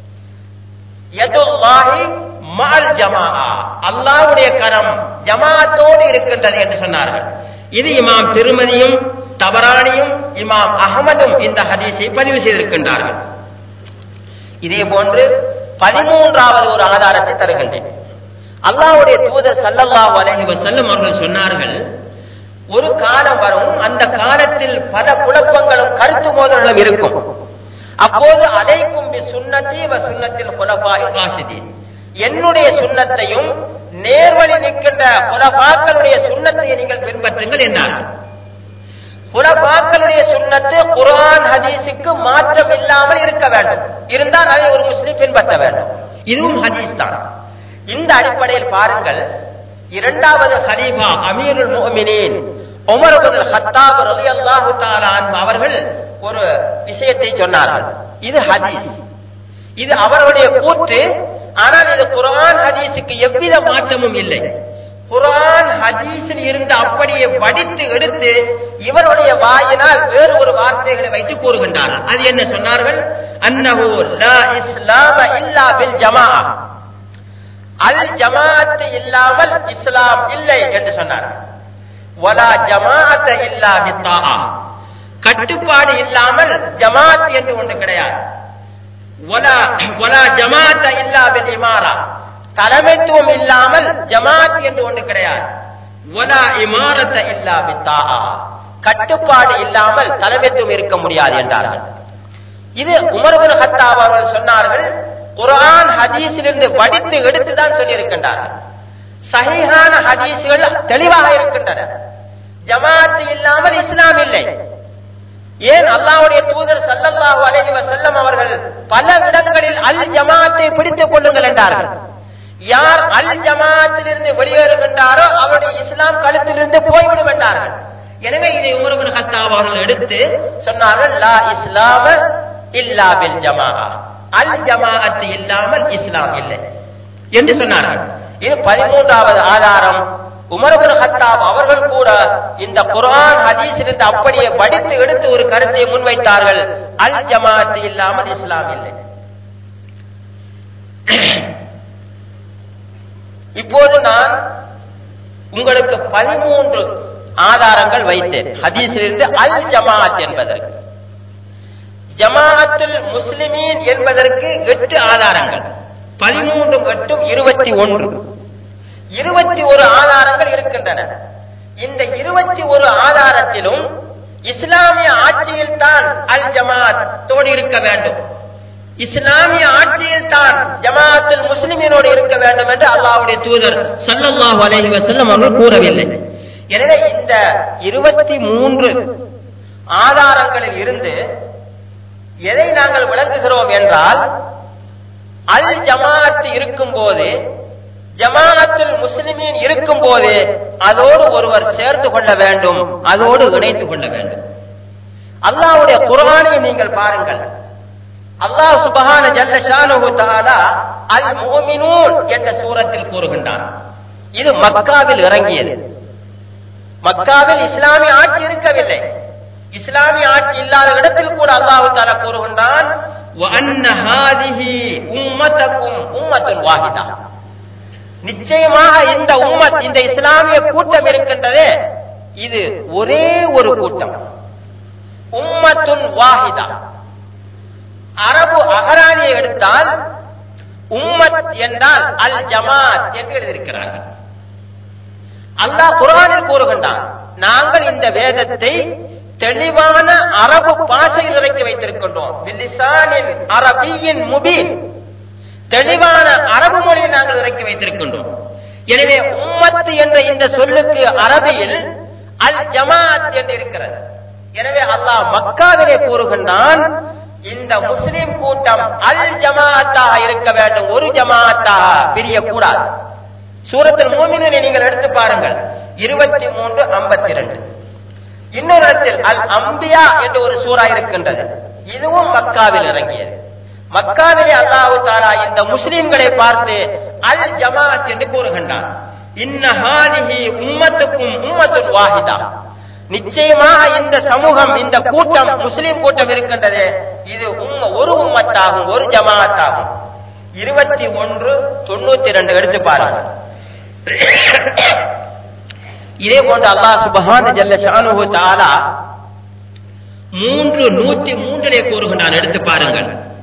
யதுல்லாஹி மஅல் ஜமாஅ, அல்லாஹ்வுடைய கரம் ஜமாஅத்தோடு இருக்கின்றது என்று சொன்னார்கள். இது இமாம் திருமதியும் தபரானியும் இமாம் அஹ்மதும் இந்த ஹதீஸை பதிவு செய்திருக்கின்றார்கள். இதே போன்று பதிமூன்றாவது ஒரு ஆதாரத்தை தருகின்றேன். அல்லாஹ்வுடைய தூதர் ஸல்லல்லாஹு அலைஹி வஸல்லம் அவர்கள் சொன்னார்கள், ஒரு காலம் வரும், அந்த காலத்தில் பல குழப்பங்களும் கருத்து மோதல்களும் இருக்கும். அப்போது அலைக்கும் பி சுன்னத்தி வ சுன்னத்தில் குலஃபாயிர் ராஷிதீன், என்னுடைய சுன்னத்தையும் நேர்வழி நிற்கின்ற குலஃபாக்களுடைய சுன்னத்தை நீங்கள் பின்பற்றுங்கள் என்றார்கள். உலமாக்களுடைய சுன்னத்து குர்ஆன் ஹதீஸுக்கு மாற்றம் இல்லாமல் இருக்க வேண்டும். இருந்தால் அதை ஒரு முஸ்லிம் பின்பற்ற வேண்டும். இதுவும் ஹதீஸ் தான். இந்த அடிப்படையில் பாருங்கள், இரண்டாவது ஹலீஃபா அமீருல் முஃமினீன் உமர் இப்னுல் கத்தாப் ரலியல்லாஹு தஆலா அன்ஹு அவர்கள் ஒரு விஷயத்தை சொன்னார்கள். இது ஹதீஸ், இது அவருடைய கூற்று. ஆனால் இது குர்ஆன் ஹதீஸுக்கு எவ்வித மாற்றமும் இல்லை. குர்ஆன் ஹதீஸில் இருந்து அப்படியே படித்து எடுத்து இவருடைய வாயினால் வேறு ஒரு வார்த்தைகளை வைத்து கூறுகின்றார்கள். அது என்ன சொன்னார்கள்? அன்னஹு லா இஸ்லாம இல்லா பில் ஜமாஅ, அல் ஜமாஅத் இல்லாமல் இஸ்லாம் இல்லை என்று சொன்னார்கள். வலா ஜமாஅத் இல்லா பித்தாஆ, கட்டுப்பாடு இல்லாமல் ஜமாஅத் என்று ஒன்று கிடையாது. வலா வலா ஜமாஅத் இல்லா பில் இமாரா, தலைமைத்துவம் இல்லாமல் ஜமாத் என்று ஒன்று கிடையாது. வலா இமாரத இல்லா பித்தாஆ, கட்டுப்பாடு இல்லாமல் தலைமைத்துவம் இருக்க முடியாது என்றார்கள். இது உமர் இப்னு கத்தாப் அவர்கள் சொன்னார்கள். குர்ஆன் ஹதீஸிலிருந்து படித்து எடுத்து தான் சொல்லி இருக்கின்றார்கள். சஹீஹான ஹதீஸ்கள் தெளிவாக இருக்கின்றன. ஜமாத் இல்லாமல் இஸ்லாம் இல்லை. ஏன் அல்லாஹ்வுடைய தூதர் ஸல்லல்லாஹு அலைஹி வஸல்லம் அவர்கள் பல இடங்களில் அல் ஜமாத்தை பிடித்துக் கொள்ளுங்கள் என்றார்கள். யார் அல் ஜமாத்திலிருந்து வெளியேறுகின்றாரோ அவருடைய இஸ்லாம் கழுத்திலிருந்து போய்விடும் என்றார்கள். எனவே இதை உமர் இப்னு கத்தாப் அவர்கள் எடுத்து சொன்னார்கள், லா இஸ்லாம இல்லா பில் ஜமாஅ, அல் ஜமாஅத் இல்லாமல் இஸ்லாம் இல்லை என்று சொன்னார்கள். இது பதிமூன்றாவது ஆதாரம். உமர் இப்னு கத்தாப் அவர்கள் கூட இந்த குர்ஆன் ஹதீஸிலிருந்து அப்படியே படித்து எடுத்து ஒரு கருத்தை முன்வைத்தார்கள், அல் ஜமாஅத் இல்லாமல் இஸ்லாம் இல்லை. இப்போது நான் உங்களுக்கு பதிமூன்று ஆதாரங்கள் வைத்தேன் ஹதீஸிலிருந்து அல் ஜமாஅத் என்பதற்கு. ஜமாஅத்துல் முஸ்லிமீன் என்பதற்கு எட்டு ஆதாரங்கள், பதிமூன்று எட்டும் இருபத்தி ஒன்று, இருபத்தி ஒரு ஆதாரங்கள் இருக்கின்றன. இந்த இருபத்தி ஒரு ஆதாரத்திலும் இஸ்லாமிய ஆட்சியில் தான் அல் ஜமாஅத் தோடு இருக்க வேண்டும், இஸ்லாமிய ஆட்சியில் தான் ஜமாஅத்துல் முஸ்லிமீனோடு இருக்க வேண்டும் என்று அல்லாஹ்வுடைய தூதர் ஸல்லல்லாஹு அலைஹி வஸல்லம் அவர்கள் கூறவில்லை. எனவே இந்த இருபத்தி மூன்று ஆதாரங்களில் இருந்து எதை நாங்கள் விளங்குகிறோம் என்றால், அல் ஜமாஅத் இருக்கும் போது, ஜமாஅத்துல் முஸ்லிமீன் இருக்கும் போது அதோடு ஒருவர் சேர்ந்து கொள்ள வேண்டும், அதோடு இணைந்து கொள்ள வேண்டும். அல்லாஹ்வுடைய குர்ஆனை நீங்கள் பாருங்கள். அல்லாஹ் சுப்ஹான ஜல்ல ஷானுஹு தஆலா அல் முஃமினூன் என்ற சூரத்தில் கூறுகின்றான். இது மக்காவில் இறங்கியது. மக்காவில் இஸ்லாமிய ஆட்சி இருக்கவில்லை. இஸ்லாமிய ஆட்சி இல்லாத இடத்தில் கூட அல்லாஹ் தஆலா கூறுகின்றான், வ அன்ன ஹாதிஹி உம்மத்துக்கும் உம்மத்துன் வாஹிதா, நிச்சயமாக இந்த உம்மத், இந்த இஸ்லாமிய கூட்டம் இருக்கின்றதே, இது ஒரே ஒரு கூட்டம். உம்மத்துன் வாஹிதா, அரபு அகரானியை எடுத்தால் உம்மத் என்றால் அல் ஜமாத் என்று எழுதியிருக்கிறார்கள். அல்லாஹ் குர்ஆனில் கூறுகின்றான், நாங்கள் இந்த வேதத்தை தெளிவான அரபு பாஷையில் இறக்கி வைத்திருக்கின்றோம். பிலிசானின் அரபியின் முபீன், தெளிவான அரபு மொழியில் நாங்கள் இறக்கி வைத்திருக்கின்றோம். எனவே உம்மத் என்ற இந்த சொல்லுக்கு அரபியில் அல் ஜமாத் என்று இருக்கிறது. எனவே அல்லாஹ் மக்காவிலே கூறுகின்றான், இந்த முஸ்லிம் கூட்டம் அல் ஜமாஅத்தாக இருக்க வேண்டும், ஒரு ஜமாஅத்தாக பிரியக்கூடாது. சூரத்துல் மூமினூனை நீங்கள் எடுத்து பாருங்கள், இருபத்தி மூன்று ஐம்பத்தி இரண்டு. இன்னொரு இடத்தில் அல் அம்பியா என்று ஒரு சூரா இருக்கின்றது. இதுவும் மக்காவில் இறங்கியது. மக்காவிலே அல்லாஹ் தஆலா இந்த முஸ்லிம்களை பார்த்து அல் ஜமாஅத் என்று கூறுகின்றான். இன்ன ஹாதிஹி உம்மத்துக்கும் உம்மத்துன் வாஹிதா, நிச்சயமாக இந்த சமூகம், இந்த கூட்டம், முஸ்லிம் கூட்டம் இருக்கின்றது, இது ஒரு உம்மத்தாகும், ஒரு ஜமாஅத்தாகும். இருபத்தி ஒன்று தொண்ணூத்தி இரண்டு எடுத்து பாருங்கள். இதே போன்று அல்லாஹ் சுப்ஹான ஜல்ல ஷானுஹு தஆலா மூன்று நூற்றி மூன்றிலே கூறுகின்றான், எடுத்து பாருங்கள்.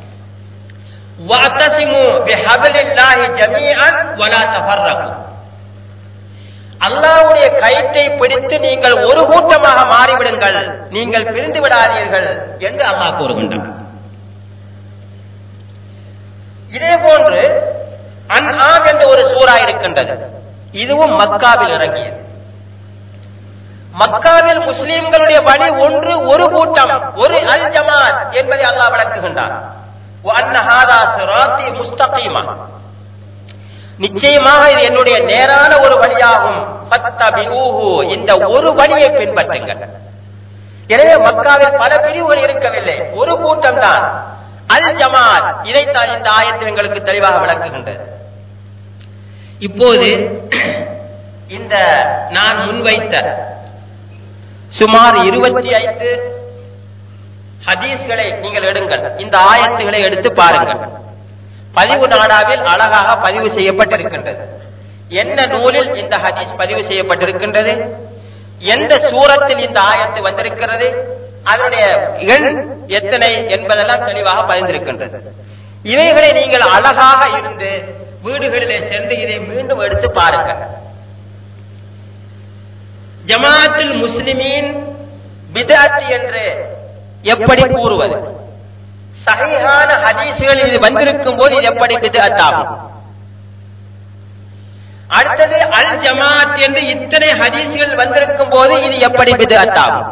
வஅதஸிமு பிஹப்லில்லாஹி ஜமீஅன் வலா தஃபர்ரகு, அல்லாஹ்வுடைய கயிற்றை பிடித்து நீங்கள் ஒரு கூட்டமாக மாறிவிடுங்கள், நீங்கள் பிரிந்து விடாதீர்கள் என்று அல்லாஹ் கூறுகின்றான். இதே போன்று அன்ஆம் என்ற ஒரு சூரா இருக்கின்றது. இதுவும் மக்காவில் இறங்கியது. மக்காவில் முஸ்லிம்களுடைய வழி ஒன்று, ஒரு கூட்டம், ஒரு அல் ஜமாத் என்பதை அல்லாஹ் விளக்குகின்றார். நிச்சயமாக இது என்னுடைய நேரான ஒரு வழியாகும், இந்த ஒரு வழியை பின்பற்றுங்கள். எனவே மக்காவில் பல பிரிவுகள் இருக்கவில்லை, ஒரு கூட்டம் தான் அல் ஜமாத். இதைத்தான் இந்த ஆயத்து எங்களுக்கு தெளிவாக விளக்குகின்றது. இப்போது இந்த நான் முன்வைத்த சுமார் இருபத்தி ஐந்து ஹதீஸ்களை நீங்கள் எடுங்கள், இந்த ஆயத்துகளை எடுத்து பாருங்கள். பதிவு நாடாவில் அழகாக பதிவு செய்யப்பட்டிருக்கின்றது. என்ன நூலில் இந்த ஹதீஸ் பதிவு செய்யப்பட்டிருக்கின்றது, எந்த சூரத்தில் இந்த ஆயத்து வந்திருக்கிறது, அதனுடைய எண் எத்தனை என்பதெல்லாம் தெளிவாக பதிந்திருக்கின்றது. இவைகளை நீங்கள் அழகாக இருந்து வீடுகளிலே சென்று இதை மீண்டும் எடுத்து பாருங்கள். ஜமாஅத்துல் முஸ்லிமீன் பித்அத் என்று எப்படி கூறுவது? சஹீஹான ஹதீஸ்கள் இது வந்திருக்கும் போது இது எப்படி பித்அத் ஆகும்? அடுத்தது அல் ஜமாஅத் என்று இத்தனை ஹதீஸ்கள் வந்திருக்கும் போது இது எப்படி பித்அத் ஆகும்?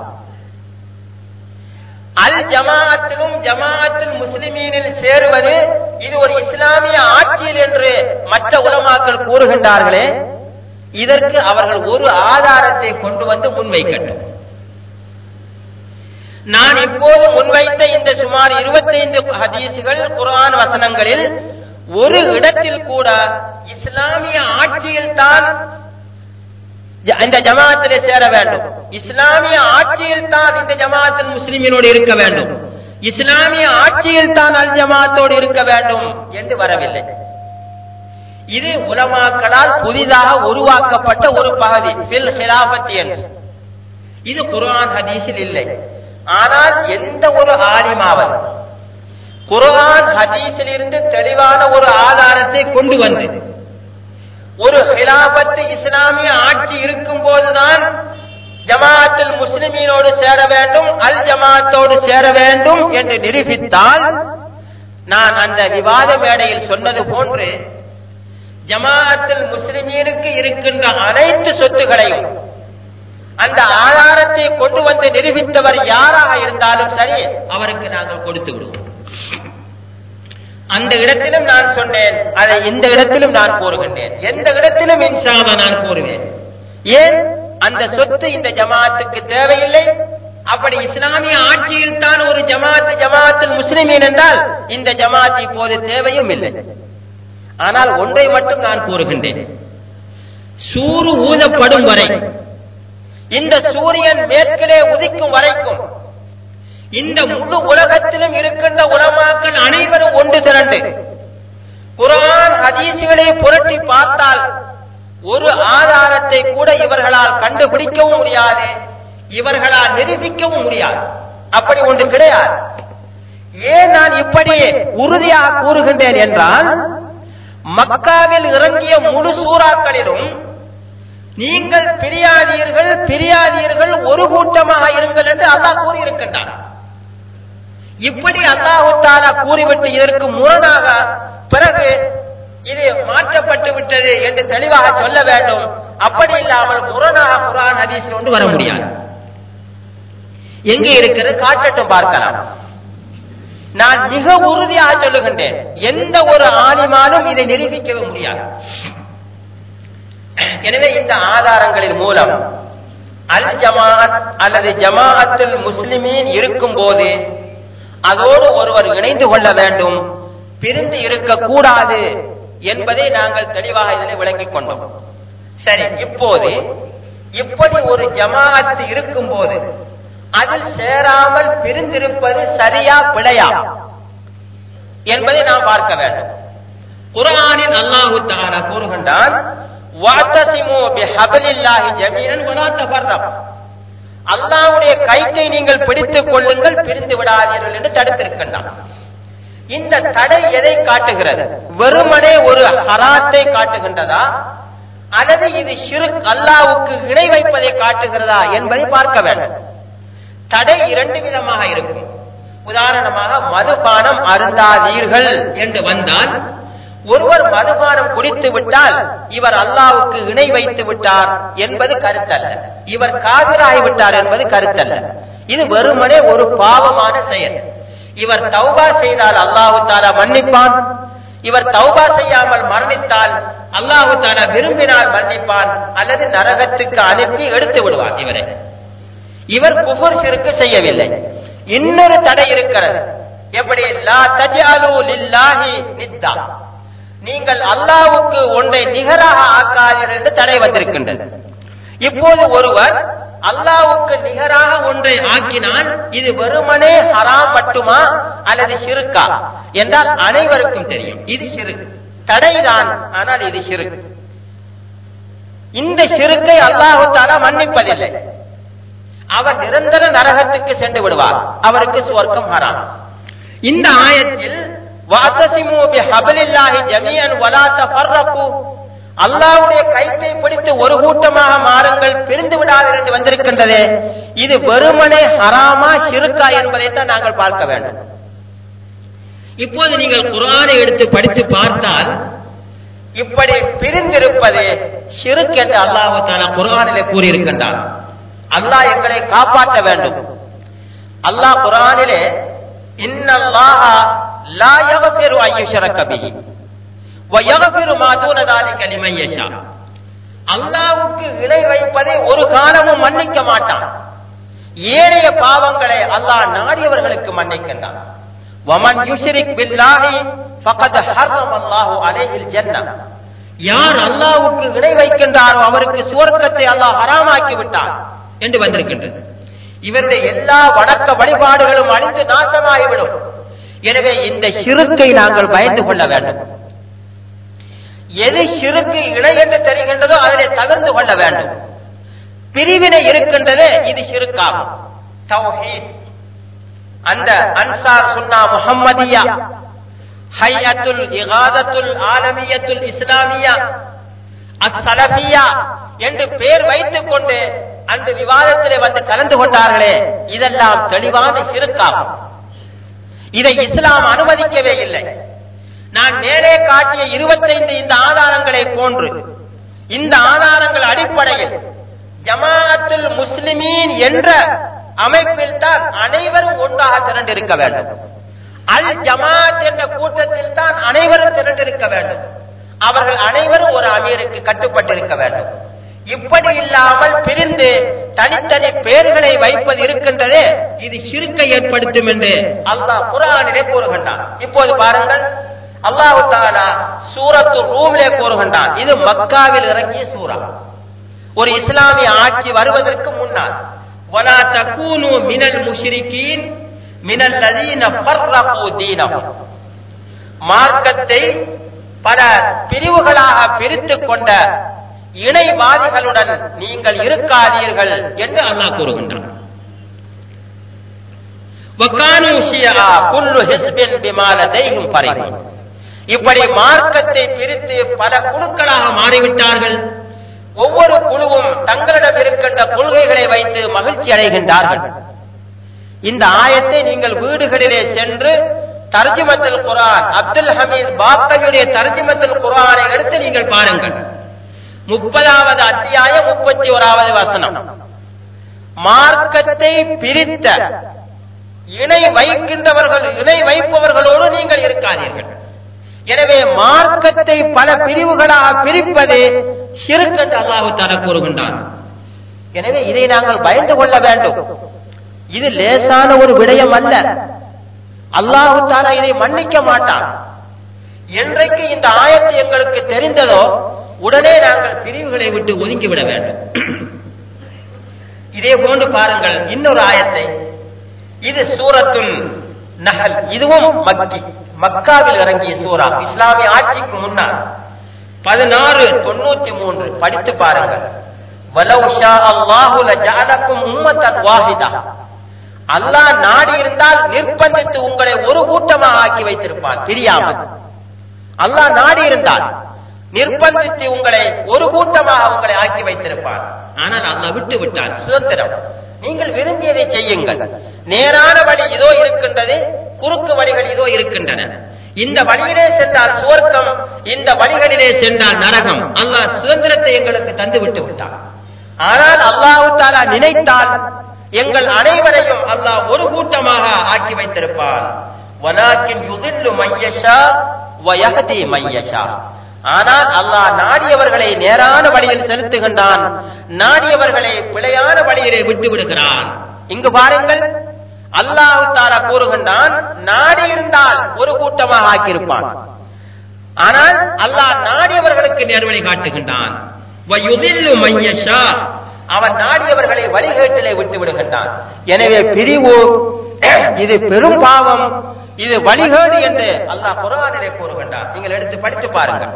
அல் ஜமாஅத்திலும் ஜமாஅத்துல் முஸ்லிமீனில் சேருவது இது ஒரு இஸ்லாமிய ஆட்சியில் என்று மற்ற உலமாக்கள் கூறுகின்றார்களே, இதற்கு அவர்கள் ஒரு ஆதாரத்தை கொண்டு வந்து முன்வைக்கட்டும். நான் இப்போது முன்வைத்த இந்த சுமார் இருபத்தி ஐந்து ஹதீசுகள் குர்ஆன் வசனங்களில் ஒரு இடத்தில் கூட இஸ்லாமிய ஆட்சியில் தான் இந்த ஜமாஅத்திலே சேர வேண்டும், இஸ்லாமிய ஆட்சியில் தான் இந்த ஜமாஅத்துல் முஸ்லிமீனோடு இருக்க வேண்டும், இஸ்லாமிய ஆட்சியில் தான் அல் ஜமாஅத்தோடு இருக்க வேண்டும் என்று வரவில்லை. இது உலமாக்களால் புதிதாக உருவாக்கப்பட்ட ஒரு பகுதி, ஃபில் ஹிலாஃபத் என்று. இது குர்ஆன் ஹதீஸில் இல்லை. ஆனால் எந்த ஒரு ஆலிமாவது குர்ஆன் ஹதீஸில் இருந்து தெளிவான ஒரு ஆதாரத்தை கொண்டு வந்து ஒரு ஹிலாஃபத் இஸ்லாமிய ஆட்சி இருக்கும் போதுதான் ஜமாஅத்துல் முஸ்லிமீனோடு சேர வேண்டும், அல் ஜமாஅத்தோடு சேர வேண்டும் என்று நிரூபித்தால், நான் அந்த விவாத மேடையில் சொன்னது போன்று ஜமாஅத்துல் முஸ்லிமீனுக்கு இருக்கின்ற அனைத்து சொத்துக்களையும் அந்த ஆதாரத்தை கொண்டு வந்து நிரூபித்தவர் யாராக இருந்தாலும் சரி, அவருக்கு நாங்கள் கொடுத்து விடுவோம். அந்த இடத்திலும் நான் சொன்னேன், அதை இந்த இடத்திலும் நான் கூறுகின்றேன், எந்த இடத்திலும் இன்ஷா அல்லாஹ் நான் கூறுவேன். ஏன்? அந்த சொத்து இந்த ஜமாஅத்துக்கு தேவையில்லை. அப்படி இஸ்லாமிய ஆட்சியில் தான் ஒரு ஜமாஅத் ஜமாஅத்துல் முஸ்லிமீன் என்றால் இந்த ஜமாஅத் இப்போது தேவையும் இல்லை. ஆனால் ஒன்றை மட்டும் நான் கூறுகின்றேன், சூறு ஊதப்படும் வரை, இந்த சூரியன் மேற்கிலே உதிக்கும் வரைக்கும் இந்த முழு உலகத்திலும் இருக்கின்ற உலமாக்கள் அனைவரும் ஒன்று திரண்டு குர்ஆன் ஹதீஸ்களை புரட்டி பார்த்தால் ஒரு ஆதாரத்தை கூட இவர்களால் கண்டுபிடிக்கவும் முடியாது, இவர்களால் நிரூபிக்கவும் முடியாது. அப்படி ஒன்று கிடையாது. ஏன் நான் இப்படி உறுதியாக கூறுகின்றேன் என்றால், மக்காவில் இறங்கிய முழு சூறாக்களிலும் நீங்கள் பிரியாதீர்கள் பிரியாதீர்கள் ஒரு கூட்டமாக இருங்கள் என்று அல்லாஹ் கூறியிருக்கின்றான். இப்படி அல்லாஹ் தஆலா கூறிவிட்டு இதற்கு முரணாக பிறகு இது மாற்றப்பட்டு விட்டது என்று தெளிவாக சொல்ல வேண்டும். அப்படி இல்லாமல் முரணாக குர்ஆன் ஹதீஸில் கொண்டு வர முடியாது. எங்கே இருக்கிறது காட்டட்டும், பார்க்கலாம். நான் மிக உறுதியாக சொல்லுகின்றேன், எந்த ஒரு ஆலிமானும் இதை நிரூபிக்கவே முடியாது. எனவே இந்த ஆதாரங்களின் மூலம் அல் ஜமாஅத் அல்லது ஜமாஅத்துல் முஸ்லிமீன் இருக்கும் போது அதோடு ஒருவர் இணைந்து கொள்ள வேண்டும், பிரிந்து இருக்கக்கூடாது என்பதை நாங்கள் தெளிவாக இதில் விளங்கிக் கொண்டோம். சரி, இப்போது இப்படி ஒரு ஜமாஅத் இருக்கும் போது அதில் சேராமல் பிரிந்திருப்பது சரியா பிழையா என்பதை நாம் பார்க்க வேண்டும். குர்ஆனில் அல்லாஹ் தஆலா கூறுகின்றான், வஅதஸிமு பிஹப்லில்லாஹி ஜமீஅன் வலா தஃபர்ரகு, அல்லாஹ்வுடைய கயிற்றை நீங்கள் பிடித்துக் கொள்ளுங்கள், பிரிந்து விடாதீர்கள் என்று தடுத்திருக்கின்றான். இந்த தடை எதை காட்டுகிறது? வெறுமனே ஒரு ஹராத்தை காட்டுகின்றதா அல்லது இது ஷிர்க் அல்லாஹ்வுக்கு இணை வைப்பதை காட்டுகிறதா என்பதை பார்க்க வேண்டும். தடை இரண்டு விதமாக இருக்கும். உதாரணமாக, மதுபானம் அருந்தாதீர்கள் என்று வந்தால், ஒருவர் மதுபானம் குடித்து விட்டால் இவர் அல்லாஹ்வுக்கு இணை வைத்து விட்டார் என்பது கருத்தல்ல. இவர் காபிராகிவிட்டார் என்பது கருத்தல்ல. இது வெறுமனே ஒரு பாவமான செயல். இவர் தௌபா செய்தால் அல்லாஹு தஆலா மன்னிப்பான். இவர் தௌபா செய்யாமல் மரணித்தால் அல்லாஹு தஆலா விரும்பினால் மன்னிப்பான் அல்லது நரகத்துக்கு அனுப்பி எடுத்து விடுவான் இவரை. இவர் குஃபர் ஷிர்க் செய்யவில்லை. இன்னொரு தடை இருக்கிறது. எப்படி? லா தஜஅலு லில்லாஹி நித்தா, நீங்கள் அல்லாஹ்வுக்கு ஒன்றை நிகராக ஆக்காதீர்கள் என்று தடை வந்திருக்கின்றது. இப்போது ஒருவர் அல்லாஹ்வுக்கு நிகராக ஒன்றை ஆக்கினால் இது வெறுமனே ஹராம் மட்டுமா அல்லது ஷிர்கா என்றால் அனைவருக்கும் தெரியும். இது ஷிர்க், தடைதான், ஆனால் இது ஷிர்க். இந்த ஷிர்க்கை அல்லாஹ் தஆலா மன்னிப்பதில்லை. அவர் நிரந்தர நரகத்துக்கு சென்று விடுவார், அவருக்கு சுவர்க்கம் ஹராம். இந்த ஆயத்தில் வஅதஸிமு பிஹப்லில்லாஹி ஜமீஅன் வலா தஃபர்ரகு, அல்லாஹ்வுடைய கயிற்றை பிடித்து ஒரு கூட்டமாக மாறுங்கள், பிரிந்து விடாதீர்கள் என்று வந்திருக்கின்றதே, இது வெறுமனே ஹராமா ஷிர்கா என்பதை தான் நாங்கள் பார்க்க வேண்டும். இப்போது நீங்கள் குர்ஆனை எடுத்து படித்து பார்த்தால் இப்படி பிரிந்திருப்பது ஷிர்க் என்று அல்லாஹ் தஆலா குர்ஆனிலே கூறியிருக்கின்றார். அல்லாஹ் எங்களை காப்பாற்ற வேண்டும். அல்லாஹ் குர்ஆனிலே இன்னல்லாஹ லா யக்ஃபிரு அன் யுஷ்ரக பிஹி வ யக்ஃபிரு மா தூன ذلك லிமன் யஷா, அல்லாஹ்வுக்கு இணை வைப்பதை ஒரு காலமும் மன்னிக்க மாட்டான். ஏனைய பாவங்களை அல்லாஹ் நாடியவர்களுக்கு மன்னிக்கின்றான். வமன் யுஷ்ரிக் பில்லாஹி ஃபகத் ஹர்ரமல்லாஹு அலைஹில் ஜன்னah, யார் அல்லாஹ்வுக்கு இணை வைக்கின்றாரோ அவருக்கு சுவர்க்கத்தை அல்லாஹ் ஹராமாக்கி விட்டான் என்று வந்திருக்கின்றது. இவருடைய எல்லா வணக்க வழிபாடுகளும் அழிந்து நாசமாகிவிடும். எனவே இந்த ஷிர்க்கை நாங்கள் பயந்து கொள்ள வேண்டும். எது ஷிர்க்கு இணை என்று தெரிகின்றதோ அதிலே தவிர்த்து கொள்ள வேண்டும். பிரிவினை இருக்கின்றதே இது ஷிர்காகும். தௌஹீத், அந்த அன்சார் சுன்னா முஹம்மதியா, ஹையத்துல் இகாதத்துல் ஆலமியத்துல் இஸ்லாமியா, அஸ்ஸலஃபியா என்று பெயர் வைத்துக் கொண்டு அந்த விவாதத்திலே வந்து கலந்து கொண்டார்களே, இதெல்லாம் தெளிவான ஷிர்காகும். இதை இஸ்லாம் அனுமதிக்கவே இல்லை. நான் மேலே காட்டிய இருபத்தைந்து இந்த ஆதாரங்களை போன்று இந்த ஆதாரங்கள் அடிப்படையில் ஜமாஅத்துல் முஸ்லிமீன் என்ற அமைப்பில் தான் அனைவரும் ஒன்றாக திரண்டிருக்க வேண்டும். அல் ஜமாஅத் என்ற கூட்டத்தில் தான் அனைவரும் திரண்டிருக்க வேண்டும். அவர்கள் அனைவரும் ஒரு அமீருக்கு கட்டுப்பட்டிருக்க வேண்டும். இப்படி இல்லாமல் பிரிந்து தனித்தனி பெயர்களை வைப்பது இருக்கின்றதே, இது ஷிர்க்கை ஏற்படுத்தும் என்று அல்லாஹ் குர்ஆனிலே கூறுகின்றான். இப்போது பாருங்கள், அல்லாஹ் தஆலா சூரத்து ரூமிலே கூறுகின்றான். இது மக்காவில் இறங்கிய சூரா. ஒரு இஸ்லாமிய ஆட்சி வருவதற்கு முன்னால் வலா தகூனு மினல் முஷ்ரிகீன் மினல் லதீன ஃபர்ரகு தீனஹும், மார்க்கத்தை பல பிரிவுகளாக பிரித்துக் கொண்ட இணைவாதிகளுடன் நீங்கள் இருக்காதீர்கள் என்று அல்லாஹ் கூறுகின்றான். வகானு ஷியா குல்லு ஹிஸ்பின் பிமா லதைஹிம் ஃபரிஹூன், இப்படி மார்க்கத்தை பிரித்து பல குழுக்களாக மாறிவிட்டார்கள். ஒவ்வொரு குழுவும் தங்களிடம் இருக்கின்ற கொள்கைகளை வைத்து மகிழ்ச்சி அடைகின்றார்கள். இந்த ஆயத்தை நீங்கள் வீடுகளிலே சென்று தர்ஜுமத்துல் குர்ஆன், அப்துல் ஹமீத் பாக்கவியுடைய தர்ஜுமத்துல் குர்ஆனை எடுத்து நீங்கள் பாருங்கள். முப்பதாவது அத்தியாயம் முப்பத்தி ஓராவது வசனம். மார்க்கத்தை பிரித்த இணை வைக்கின்றவர்கள் இணை வைப்பவர்களோடு நீங்கள் இருக்காதீர்கள். எனவே மார்க்கத்தை பல பிரிவுகளாக பிரிப்பது ஷிர்க் என்று அல்லாஹ் தஆலா கூறுகின்றான். எனவே இதை நாங்கள் பயந்து கொள்ள வேண்டும். இது லேசான ஒரு விடயம் அல்ல. அல்லாஹ் தஆலா இதை மன்னிக்க மாட்டான். என்றைக்கு இந்த ஆயத்து எங்களுக்கு தெரிந்ததோ உடனே நாங்கள் பிரிவுகளை விட்டு ஒதுங்கிவிட வேண்டும். இதே போன்று பாருங்கள் இன்னொரு ஆயத்தை. இது சூரத்துன் நஹல், இதுவும் மக்கி, மக்காவில் இறங்கிய சூரா. இஸ்லாமிய ஆட்சிக்கு முன்னால் பதினாறு தொண்ணூத்தி மூன்று படித்து பாருங்கள். வலவ் ஷா அல்லாஹு லஜஅலக்கும் உம்மத்தன் வாஹிதா, அல்லாஹ் நாடி இருந்தால் நிர்பந்தித்து உங்களை ஒரு கூட்டமாக ஆக்கி வைத்திருப்பான் பிரியாமல். அல்லாஹ் நாடி இருந்தால் நிர்பந்தித்து உங்களை ஒரு கூட்டமாக உங்களை ஆக்கி வைத்திருப்பான். ஆனால் அல்லாஹ் விட்டு விட்டான் சுதந்திரம். நீங்கள் விரும்பியதை செய்யுங்கள். நேரான வழி இதோ இருக்கின்றது, குறுக்கு வழிகள் இதோ இருக்கின்றன. இந்த வழியிலே சென்றால் சுவர்க்கம், இந்த வழிகளிலே சென்றால் நரகம். அல்லாஹ் சுதந்திரத்தை எங்களுக்கு தந்து விட்டு விட்டான். ஆனால் அல்லாஹ் தஆலா நினைத்தால் எங்கள் அனைவரையும் அல்லாஹ் ஒரு கூட்டமாக ஆக்கி வைத்திருப்பான். வலாக்கின் யுதில்லு மையஷா வயஹதி மையஷா. ஆனால் அல்லாஹ் நாடியவர்களை நேரான வழியில் செலுத்துகின்றான், நாடியவர்களை பிழையான வழியிலே விட்டு விடுகிறான். இங்கு பாருங்கள், அல்லாஹ் தஆலா கூறுகின்றான், நாடி இருந்தால் ஒரு கூட்டமாக ஆக்கியிருப்பான். ஆனால் அல்லாஹ் நாடியவர்களுக்கு நேர்வழி காட்டுகின்றான். வயுதில்லு மையஷா, அவன் நாடியவர்களை வழிகேட்டிலே விட்டு விடுகின்றான். எனவே பிரிவு இது பெரும் பாவம், இது வழிகேடு என்று அல்லாஹ் குர்ஆனிலே கூறுகின்றான். நீங்கள் எடுத்து படித்து பாருங்கள்.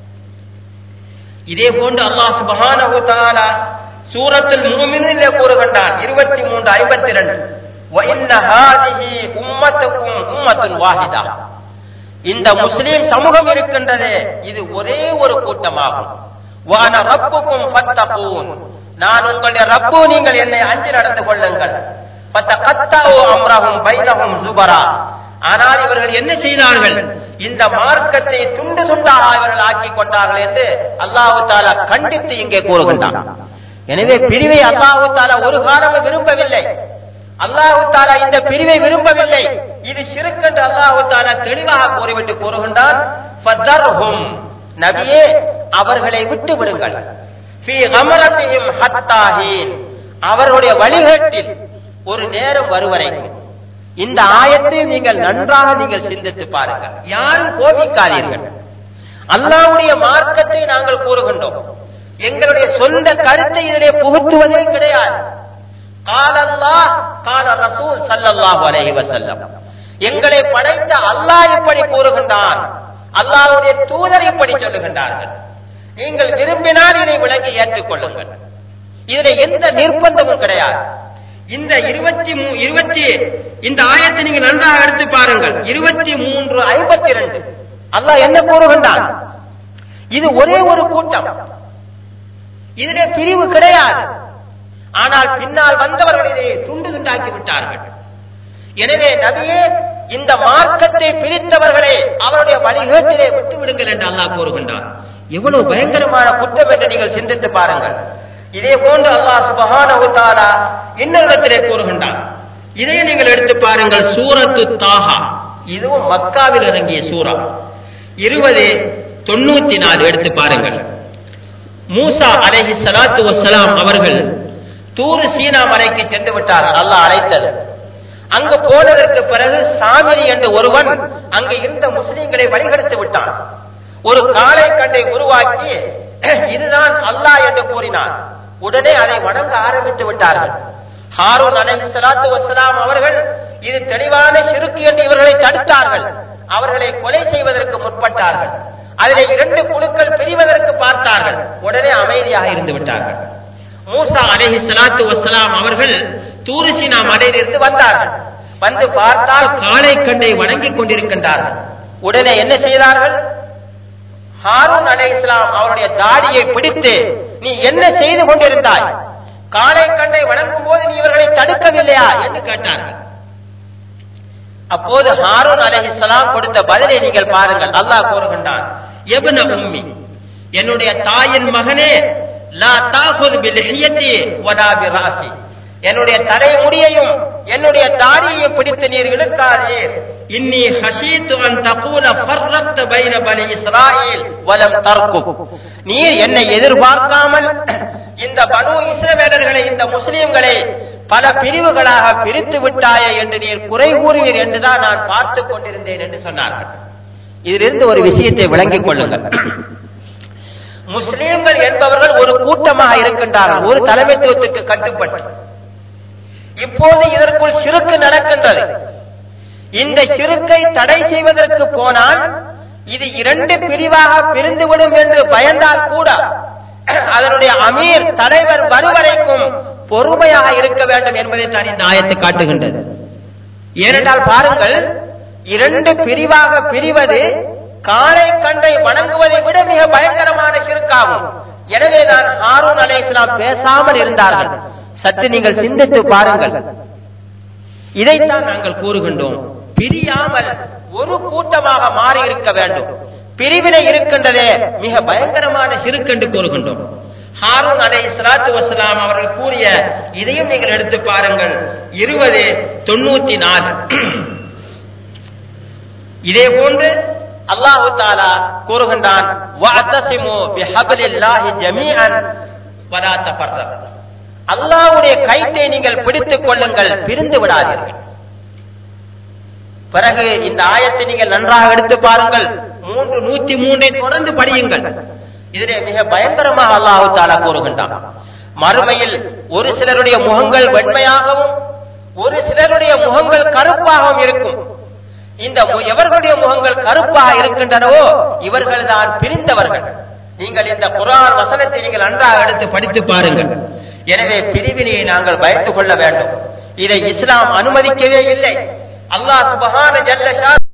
இதே போன்று அல்லாஹ் சுப்ஹானஹு வ தஆலா சூரத்துல் முஃமினீனிலே கூறுகின்றான் இருபத்தி மூன்று ஐம்பத்தி இரண்டு, வ இன்ன ஹாதிஹி உம்மத்துக்கும் உம்மத்துன் வாஹிதா. இந்த முஸ்லிம் சமூகம் இருக்கின்றதே இது ஒரே ஒரு கூட்டமாகும். வ அன ரப்புக்கும் ஃபத்தகூன், நான் உங்களுடைய ரப்பு, நீங்கள் என்னை அஞ்சி நடந்து கொள்ளுங்கள். ஃபத்தகத்தஉ அம்ரஹும் பைனஹும் ஸுபரா, ஆனால் இவர்கள் என்ன செய்தார்கள், இந்த மார்க்கத்தை துண்டு துண்டாக இவர்கள் ஆக்கி கொண்டார்கள் என்று அல்லாஹ் தஆலா கண்டித்து இங்கே கூறுகின்றான். எனவே பிரிவை அல்லாஹ் தஆலா ஒரு காலமும் விரும்பவில்லை. அல்லாஹ் தஆலா இந்த பிரிவை விரும்பவில்லை. இது ஷிர்க் என்று அல்லாஹ் தஆலா தெளிவாக கூறிவிட்டு கூறுகின்றான், ஃபதர்ஹும், நபியே அவர்களை விட்டு விடுங்கள். ஃபீ கமரத்திஹிம் ஹத்தா ஹீன், அவருடைய வழிகேட்டில் ஒரு நேரம் வருவரைக்கும். இந்த ஆயத்தை நீங்கள் நன்றாக நீங்கள் சிந்தித்து பாருங்கள். யாரும் கோபிக்காதீர்கள். அல்லாஹ்வுடைய மார்க்கத்தை நாங்கள் கூறுகின்றோம், எங்களுடைய சொந்த கருத்தை இதிலே புகுத்துவதே கிடையாது. கால அல்லாஹ் கால ரசூல் ஸல்லல்லாஹு அலைஹி வஸல்லம், எங்களை படைத்த அல்லாஹ் இப்படி கூறுகின்றான், அல்லாஹ்வுடைய தூதர் இப்படி சொல்லுகின்றார்கள். நீங்கள் விரும்பினால் இதை விளங்கி ஏற்றுக்கொள்ளுங்கள். இதில் எந்த நிர்பந்தமும் கிடையாது. இந்த இருபத்தி இருபத்தி இந்த ஆயத்தை நீங்க நன்றாக எடுத்து பாருங்கள். இருபத்தி மூன்று ஐம்பத்தி இரண்டு அல்லாஹ் என்ன கூறுகின்றான், இது ஒரே ஒரு கூட்டம், இதிலே பிரிவு கிடையாது. ஆனால் பின்னால் வந்தவர்கள் இதை துண்டு துண்டாக்கி விட்டார்கள். எனவே நபியே, இந்த மார்க்கத்தை பிரித்தவர்களே அவருடைய வழிகேட்டிலே விட்டு விடுங்கள் என்று அல்லாஹ் கூறுகின்றான். எவ்வளவு பயங்கரமான குற்றம் என்று நீங்கள் சிந்தித்து பாருங்கள். இதே போன்று அல்லாஹ் சுப்ஹானஹு வ தஆலா இன்னொரு இடத்திலே கூறுகின்றான். இதை நீங்கள் எடுத்து பாருங்கள். சூரத்து தாஹா, இதுவும் மக்காவில் இறங்கிய சூரா. இருபது தொண்ணூத்தி நாலு எடுத்து பாருங்கள். மூசா அலைஹி ஸலாத்து வஸ்ஸலாம் அவர்கள் தூர் சீனா மலைக்கு சென்று விட்டார்கள், அல்லாஹ் அழைத்தது. அங்கு போனதற்கு பிறகு சாமிரி என்ற ஒருவன் அங்கு இருந்த முஸ்லிம்களை வழிகெடுத்து விட்டான். ஒரு காளை கண்டை உருவாக்கி இதுதான் அல்லாஹ் என்று கூறினான். உடனே அதை வணங்க ஆரம்பித்து விட்டார்கள். ஹாரூன் அலைஹிஸ்ஸலாத்து வஸ்ஸலாம் அவர்கள் இது தெளிவான ஷிர்க் என்று இவர்களை தடுத்தார்கள். அவர்களை கொலை செய்வதற்கு முற்பட்டார்கள். அதிலே இரண்டு குழுக்கள் பிரிவதற்கு பார்த்தார்கள். உடனே அமைதியாக இருந்து விட்டார்கள். மூசா அலைஹிஸ்ஸலாத்து வஸ்ஸலாம் அவர்கள் தூர் சீனா மலையிலிருந்து வந்தார்கள். வந்து பார்த்தால் காளை கண்டை வணங்கிக் கொண்டிருக்கின்றார்கள். உடனே என்ன செய்தார்கள், ஹாரூன் அலைஹிஸ்ஸலாம் அவருடைய தாடியை பிடித்து, நீ என்ன செய்து கொண்டிருந்தாய், காளை கண்டை வணங்கும் போது நீ இவர்களை தடுக்கவில்லையா என்று கேட்டார்கள். அப்போது ஹாரூன் அலைஹிஸ்ஸலாம் கொடுத்த பதிலை நீங்கள் பாருங்கள். அல்லாஹ் கூறுகின்றான், இப்ன உம்மி, என்னுடைய தாயின் மகனே, லா தாஃபுது பில்ஹியத்தி வலா பிராசி, என்னுடைய தலைமுடியையும் என்னுடைய தாடியையும் பிடித்து நீர் இழுக்காதீர். இன்னி ஹஷீது அன் தகூல ஃபர்ரக்த பைன பனி இஸ்ராயீல் வலம் தர்குப், நீர் என்னை எதிர்பார்க்காமல் இந்த பனு இஸ்ரவேலர்களை, இந்த முஸ்லிம்களை பல பிரிவுகளாக பிரித்து விட்டாயே என்று நீர் குறை கூறுவீர் என்றுதான் நான் பார்த்துக் கொண்டிருந்தேன் என்று சொன்னார்கள். இதிலிருந்து ஒரு விஷயத்தை விளங்கிக் கொள்ளுங்கள். முஸ்லிம்கள் என்பவர்கள் ஒரு கூட்டமாக இருக்கின்றார்கள், ஒரு தலைமைத்துவத்துக்கு கட்டுப்பட்டு. இப்போது இதற்குள் ஷிர்க் நடக்கின்றது. இந்த ஷிர்க்கை தடை செய்வதற்கு போனால் இது இரண்டு பிரிவாக பிரிந்துவிடும் என்று பயந்தால் கூட அதனுடைய அமீர் தலைவர் வருவரைக்கும் பொறுமையாக இருக்க வேண்டும் என்பதை தான் இந்த ஆயத்தை காட்டுகின்றது. ஏனென்றால் பாருங்கள், இரண்டு பிரிவாக பிரிவது காளை கண்டை வணங்குவதை விட மிக பயங்கரமான ஷிர்காகும். எனவேதான் ஹாரூன் அலைஹிஸ்ஸலாம் பேசாமல் இருந்தார்கள். சற்று நீங்கள் சிந்தித்து பாருங்கள். இதைத்தான் நாங்கள் கூறுகின்றோம், பிரியாமல் ஒரு கூட்டமாக மாறி இருக்க வேண்டும். பிரிவினை இருக்கின்றதே மிக பயங்கரமான ஷிர்க் என்று கூறுகின்றோம். ஹாரூன் அலைஹிஸ்ஸலாத்து வஸ்ஸலாம் அவர்கள் கூறிய இதையும் நீங்கள் எடுத்து பாருங்கள். இருபது தொண்ணூத்தி நாலு. இதே போன்று அல்லாஹு தஆலா கூறுகின்றான், வஅத்தஸிமு பிஹப்லில்லாஹி ஜமீஅன் வலா தஃபர்ரகு. அல்லாஹ்வுடைய கயிற்றை நீங்கள் பிடித்துக் கொள்ளுங்கள், பிரிந்து விடாதீர்கள். பிறகு இந்த ஆயத்தை நீங்கள் நன்றாக எடுத்து பாருங்கள். மூன்று நூத்தி மூன்றை தொடர்ந்து படியுங்கள். இதிலே மிக பயங்கரமாக அல்லாஹு தஆலா கூறுகின்றான், மறுமையில் ஒரு சிலருடைய முகங்கள் வெண்மையாகவும் ஒரு சிலருடைய முகங்கள் கருப்பாகவும் இருக்கும். இந்த எவர்களுடைய முகங்கள் கருப்பாக இருக்கின்றனவோ இவர்கள் தான் பிரிந்தவர்கள். நீங்கள் இந்த குர்ஆன் வசனத்தை நீங்கள் நன்றாக எடுத்து படித்து பாருங்கள். எனவே பிரிவினையை நாங்கள் பயத்துக் கொள்ள வேண்டும். இதை இஸ்லாம் அனுமதிக்கவே இல்லை. அல்லாஹ் சுப்ஹானஹு ஜல்ல ஷான்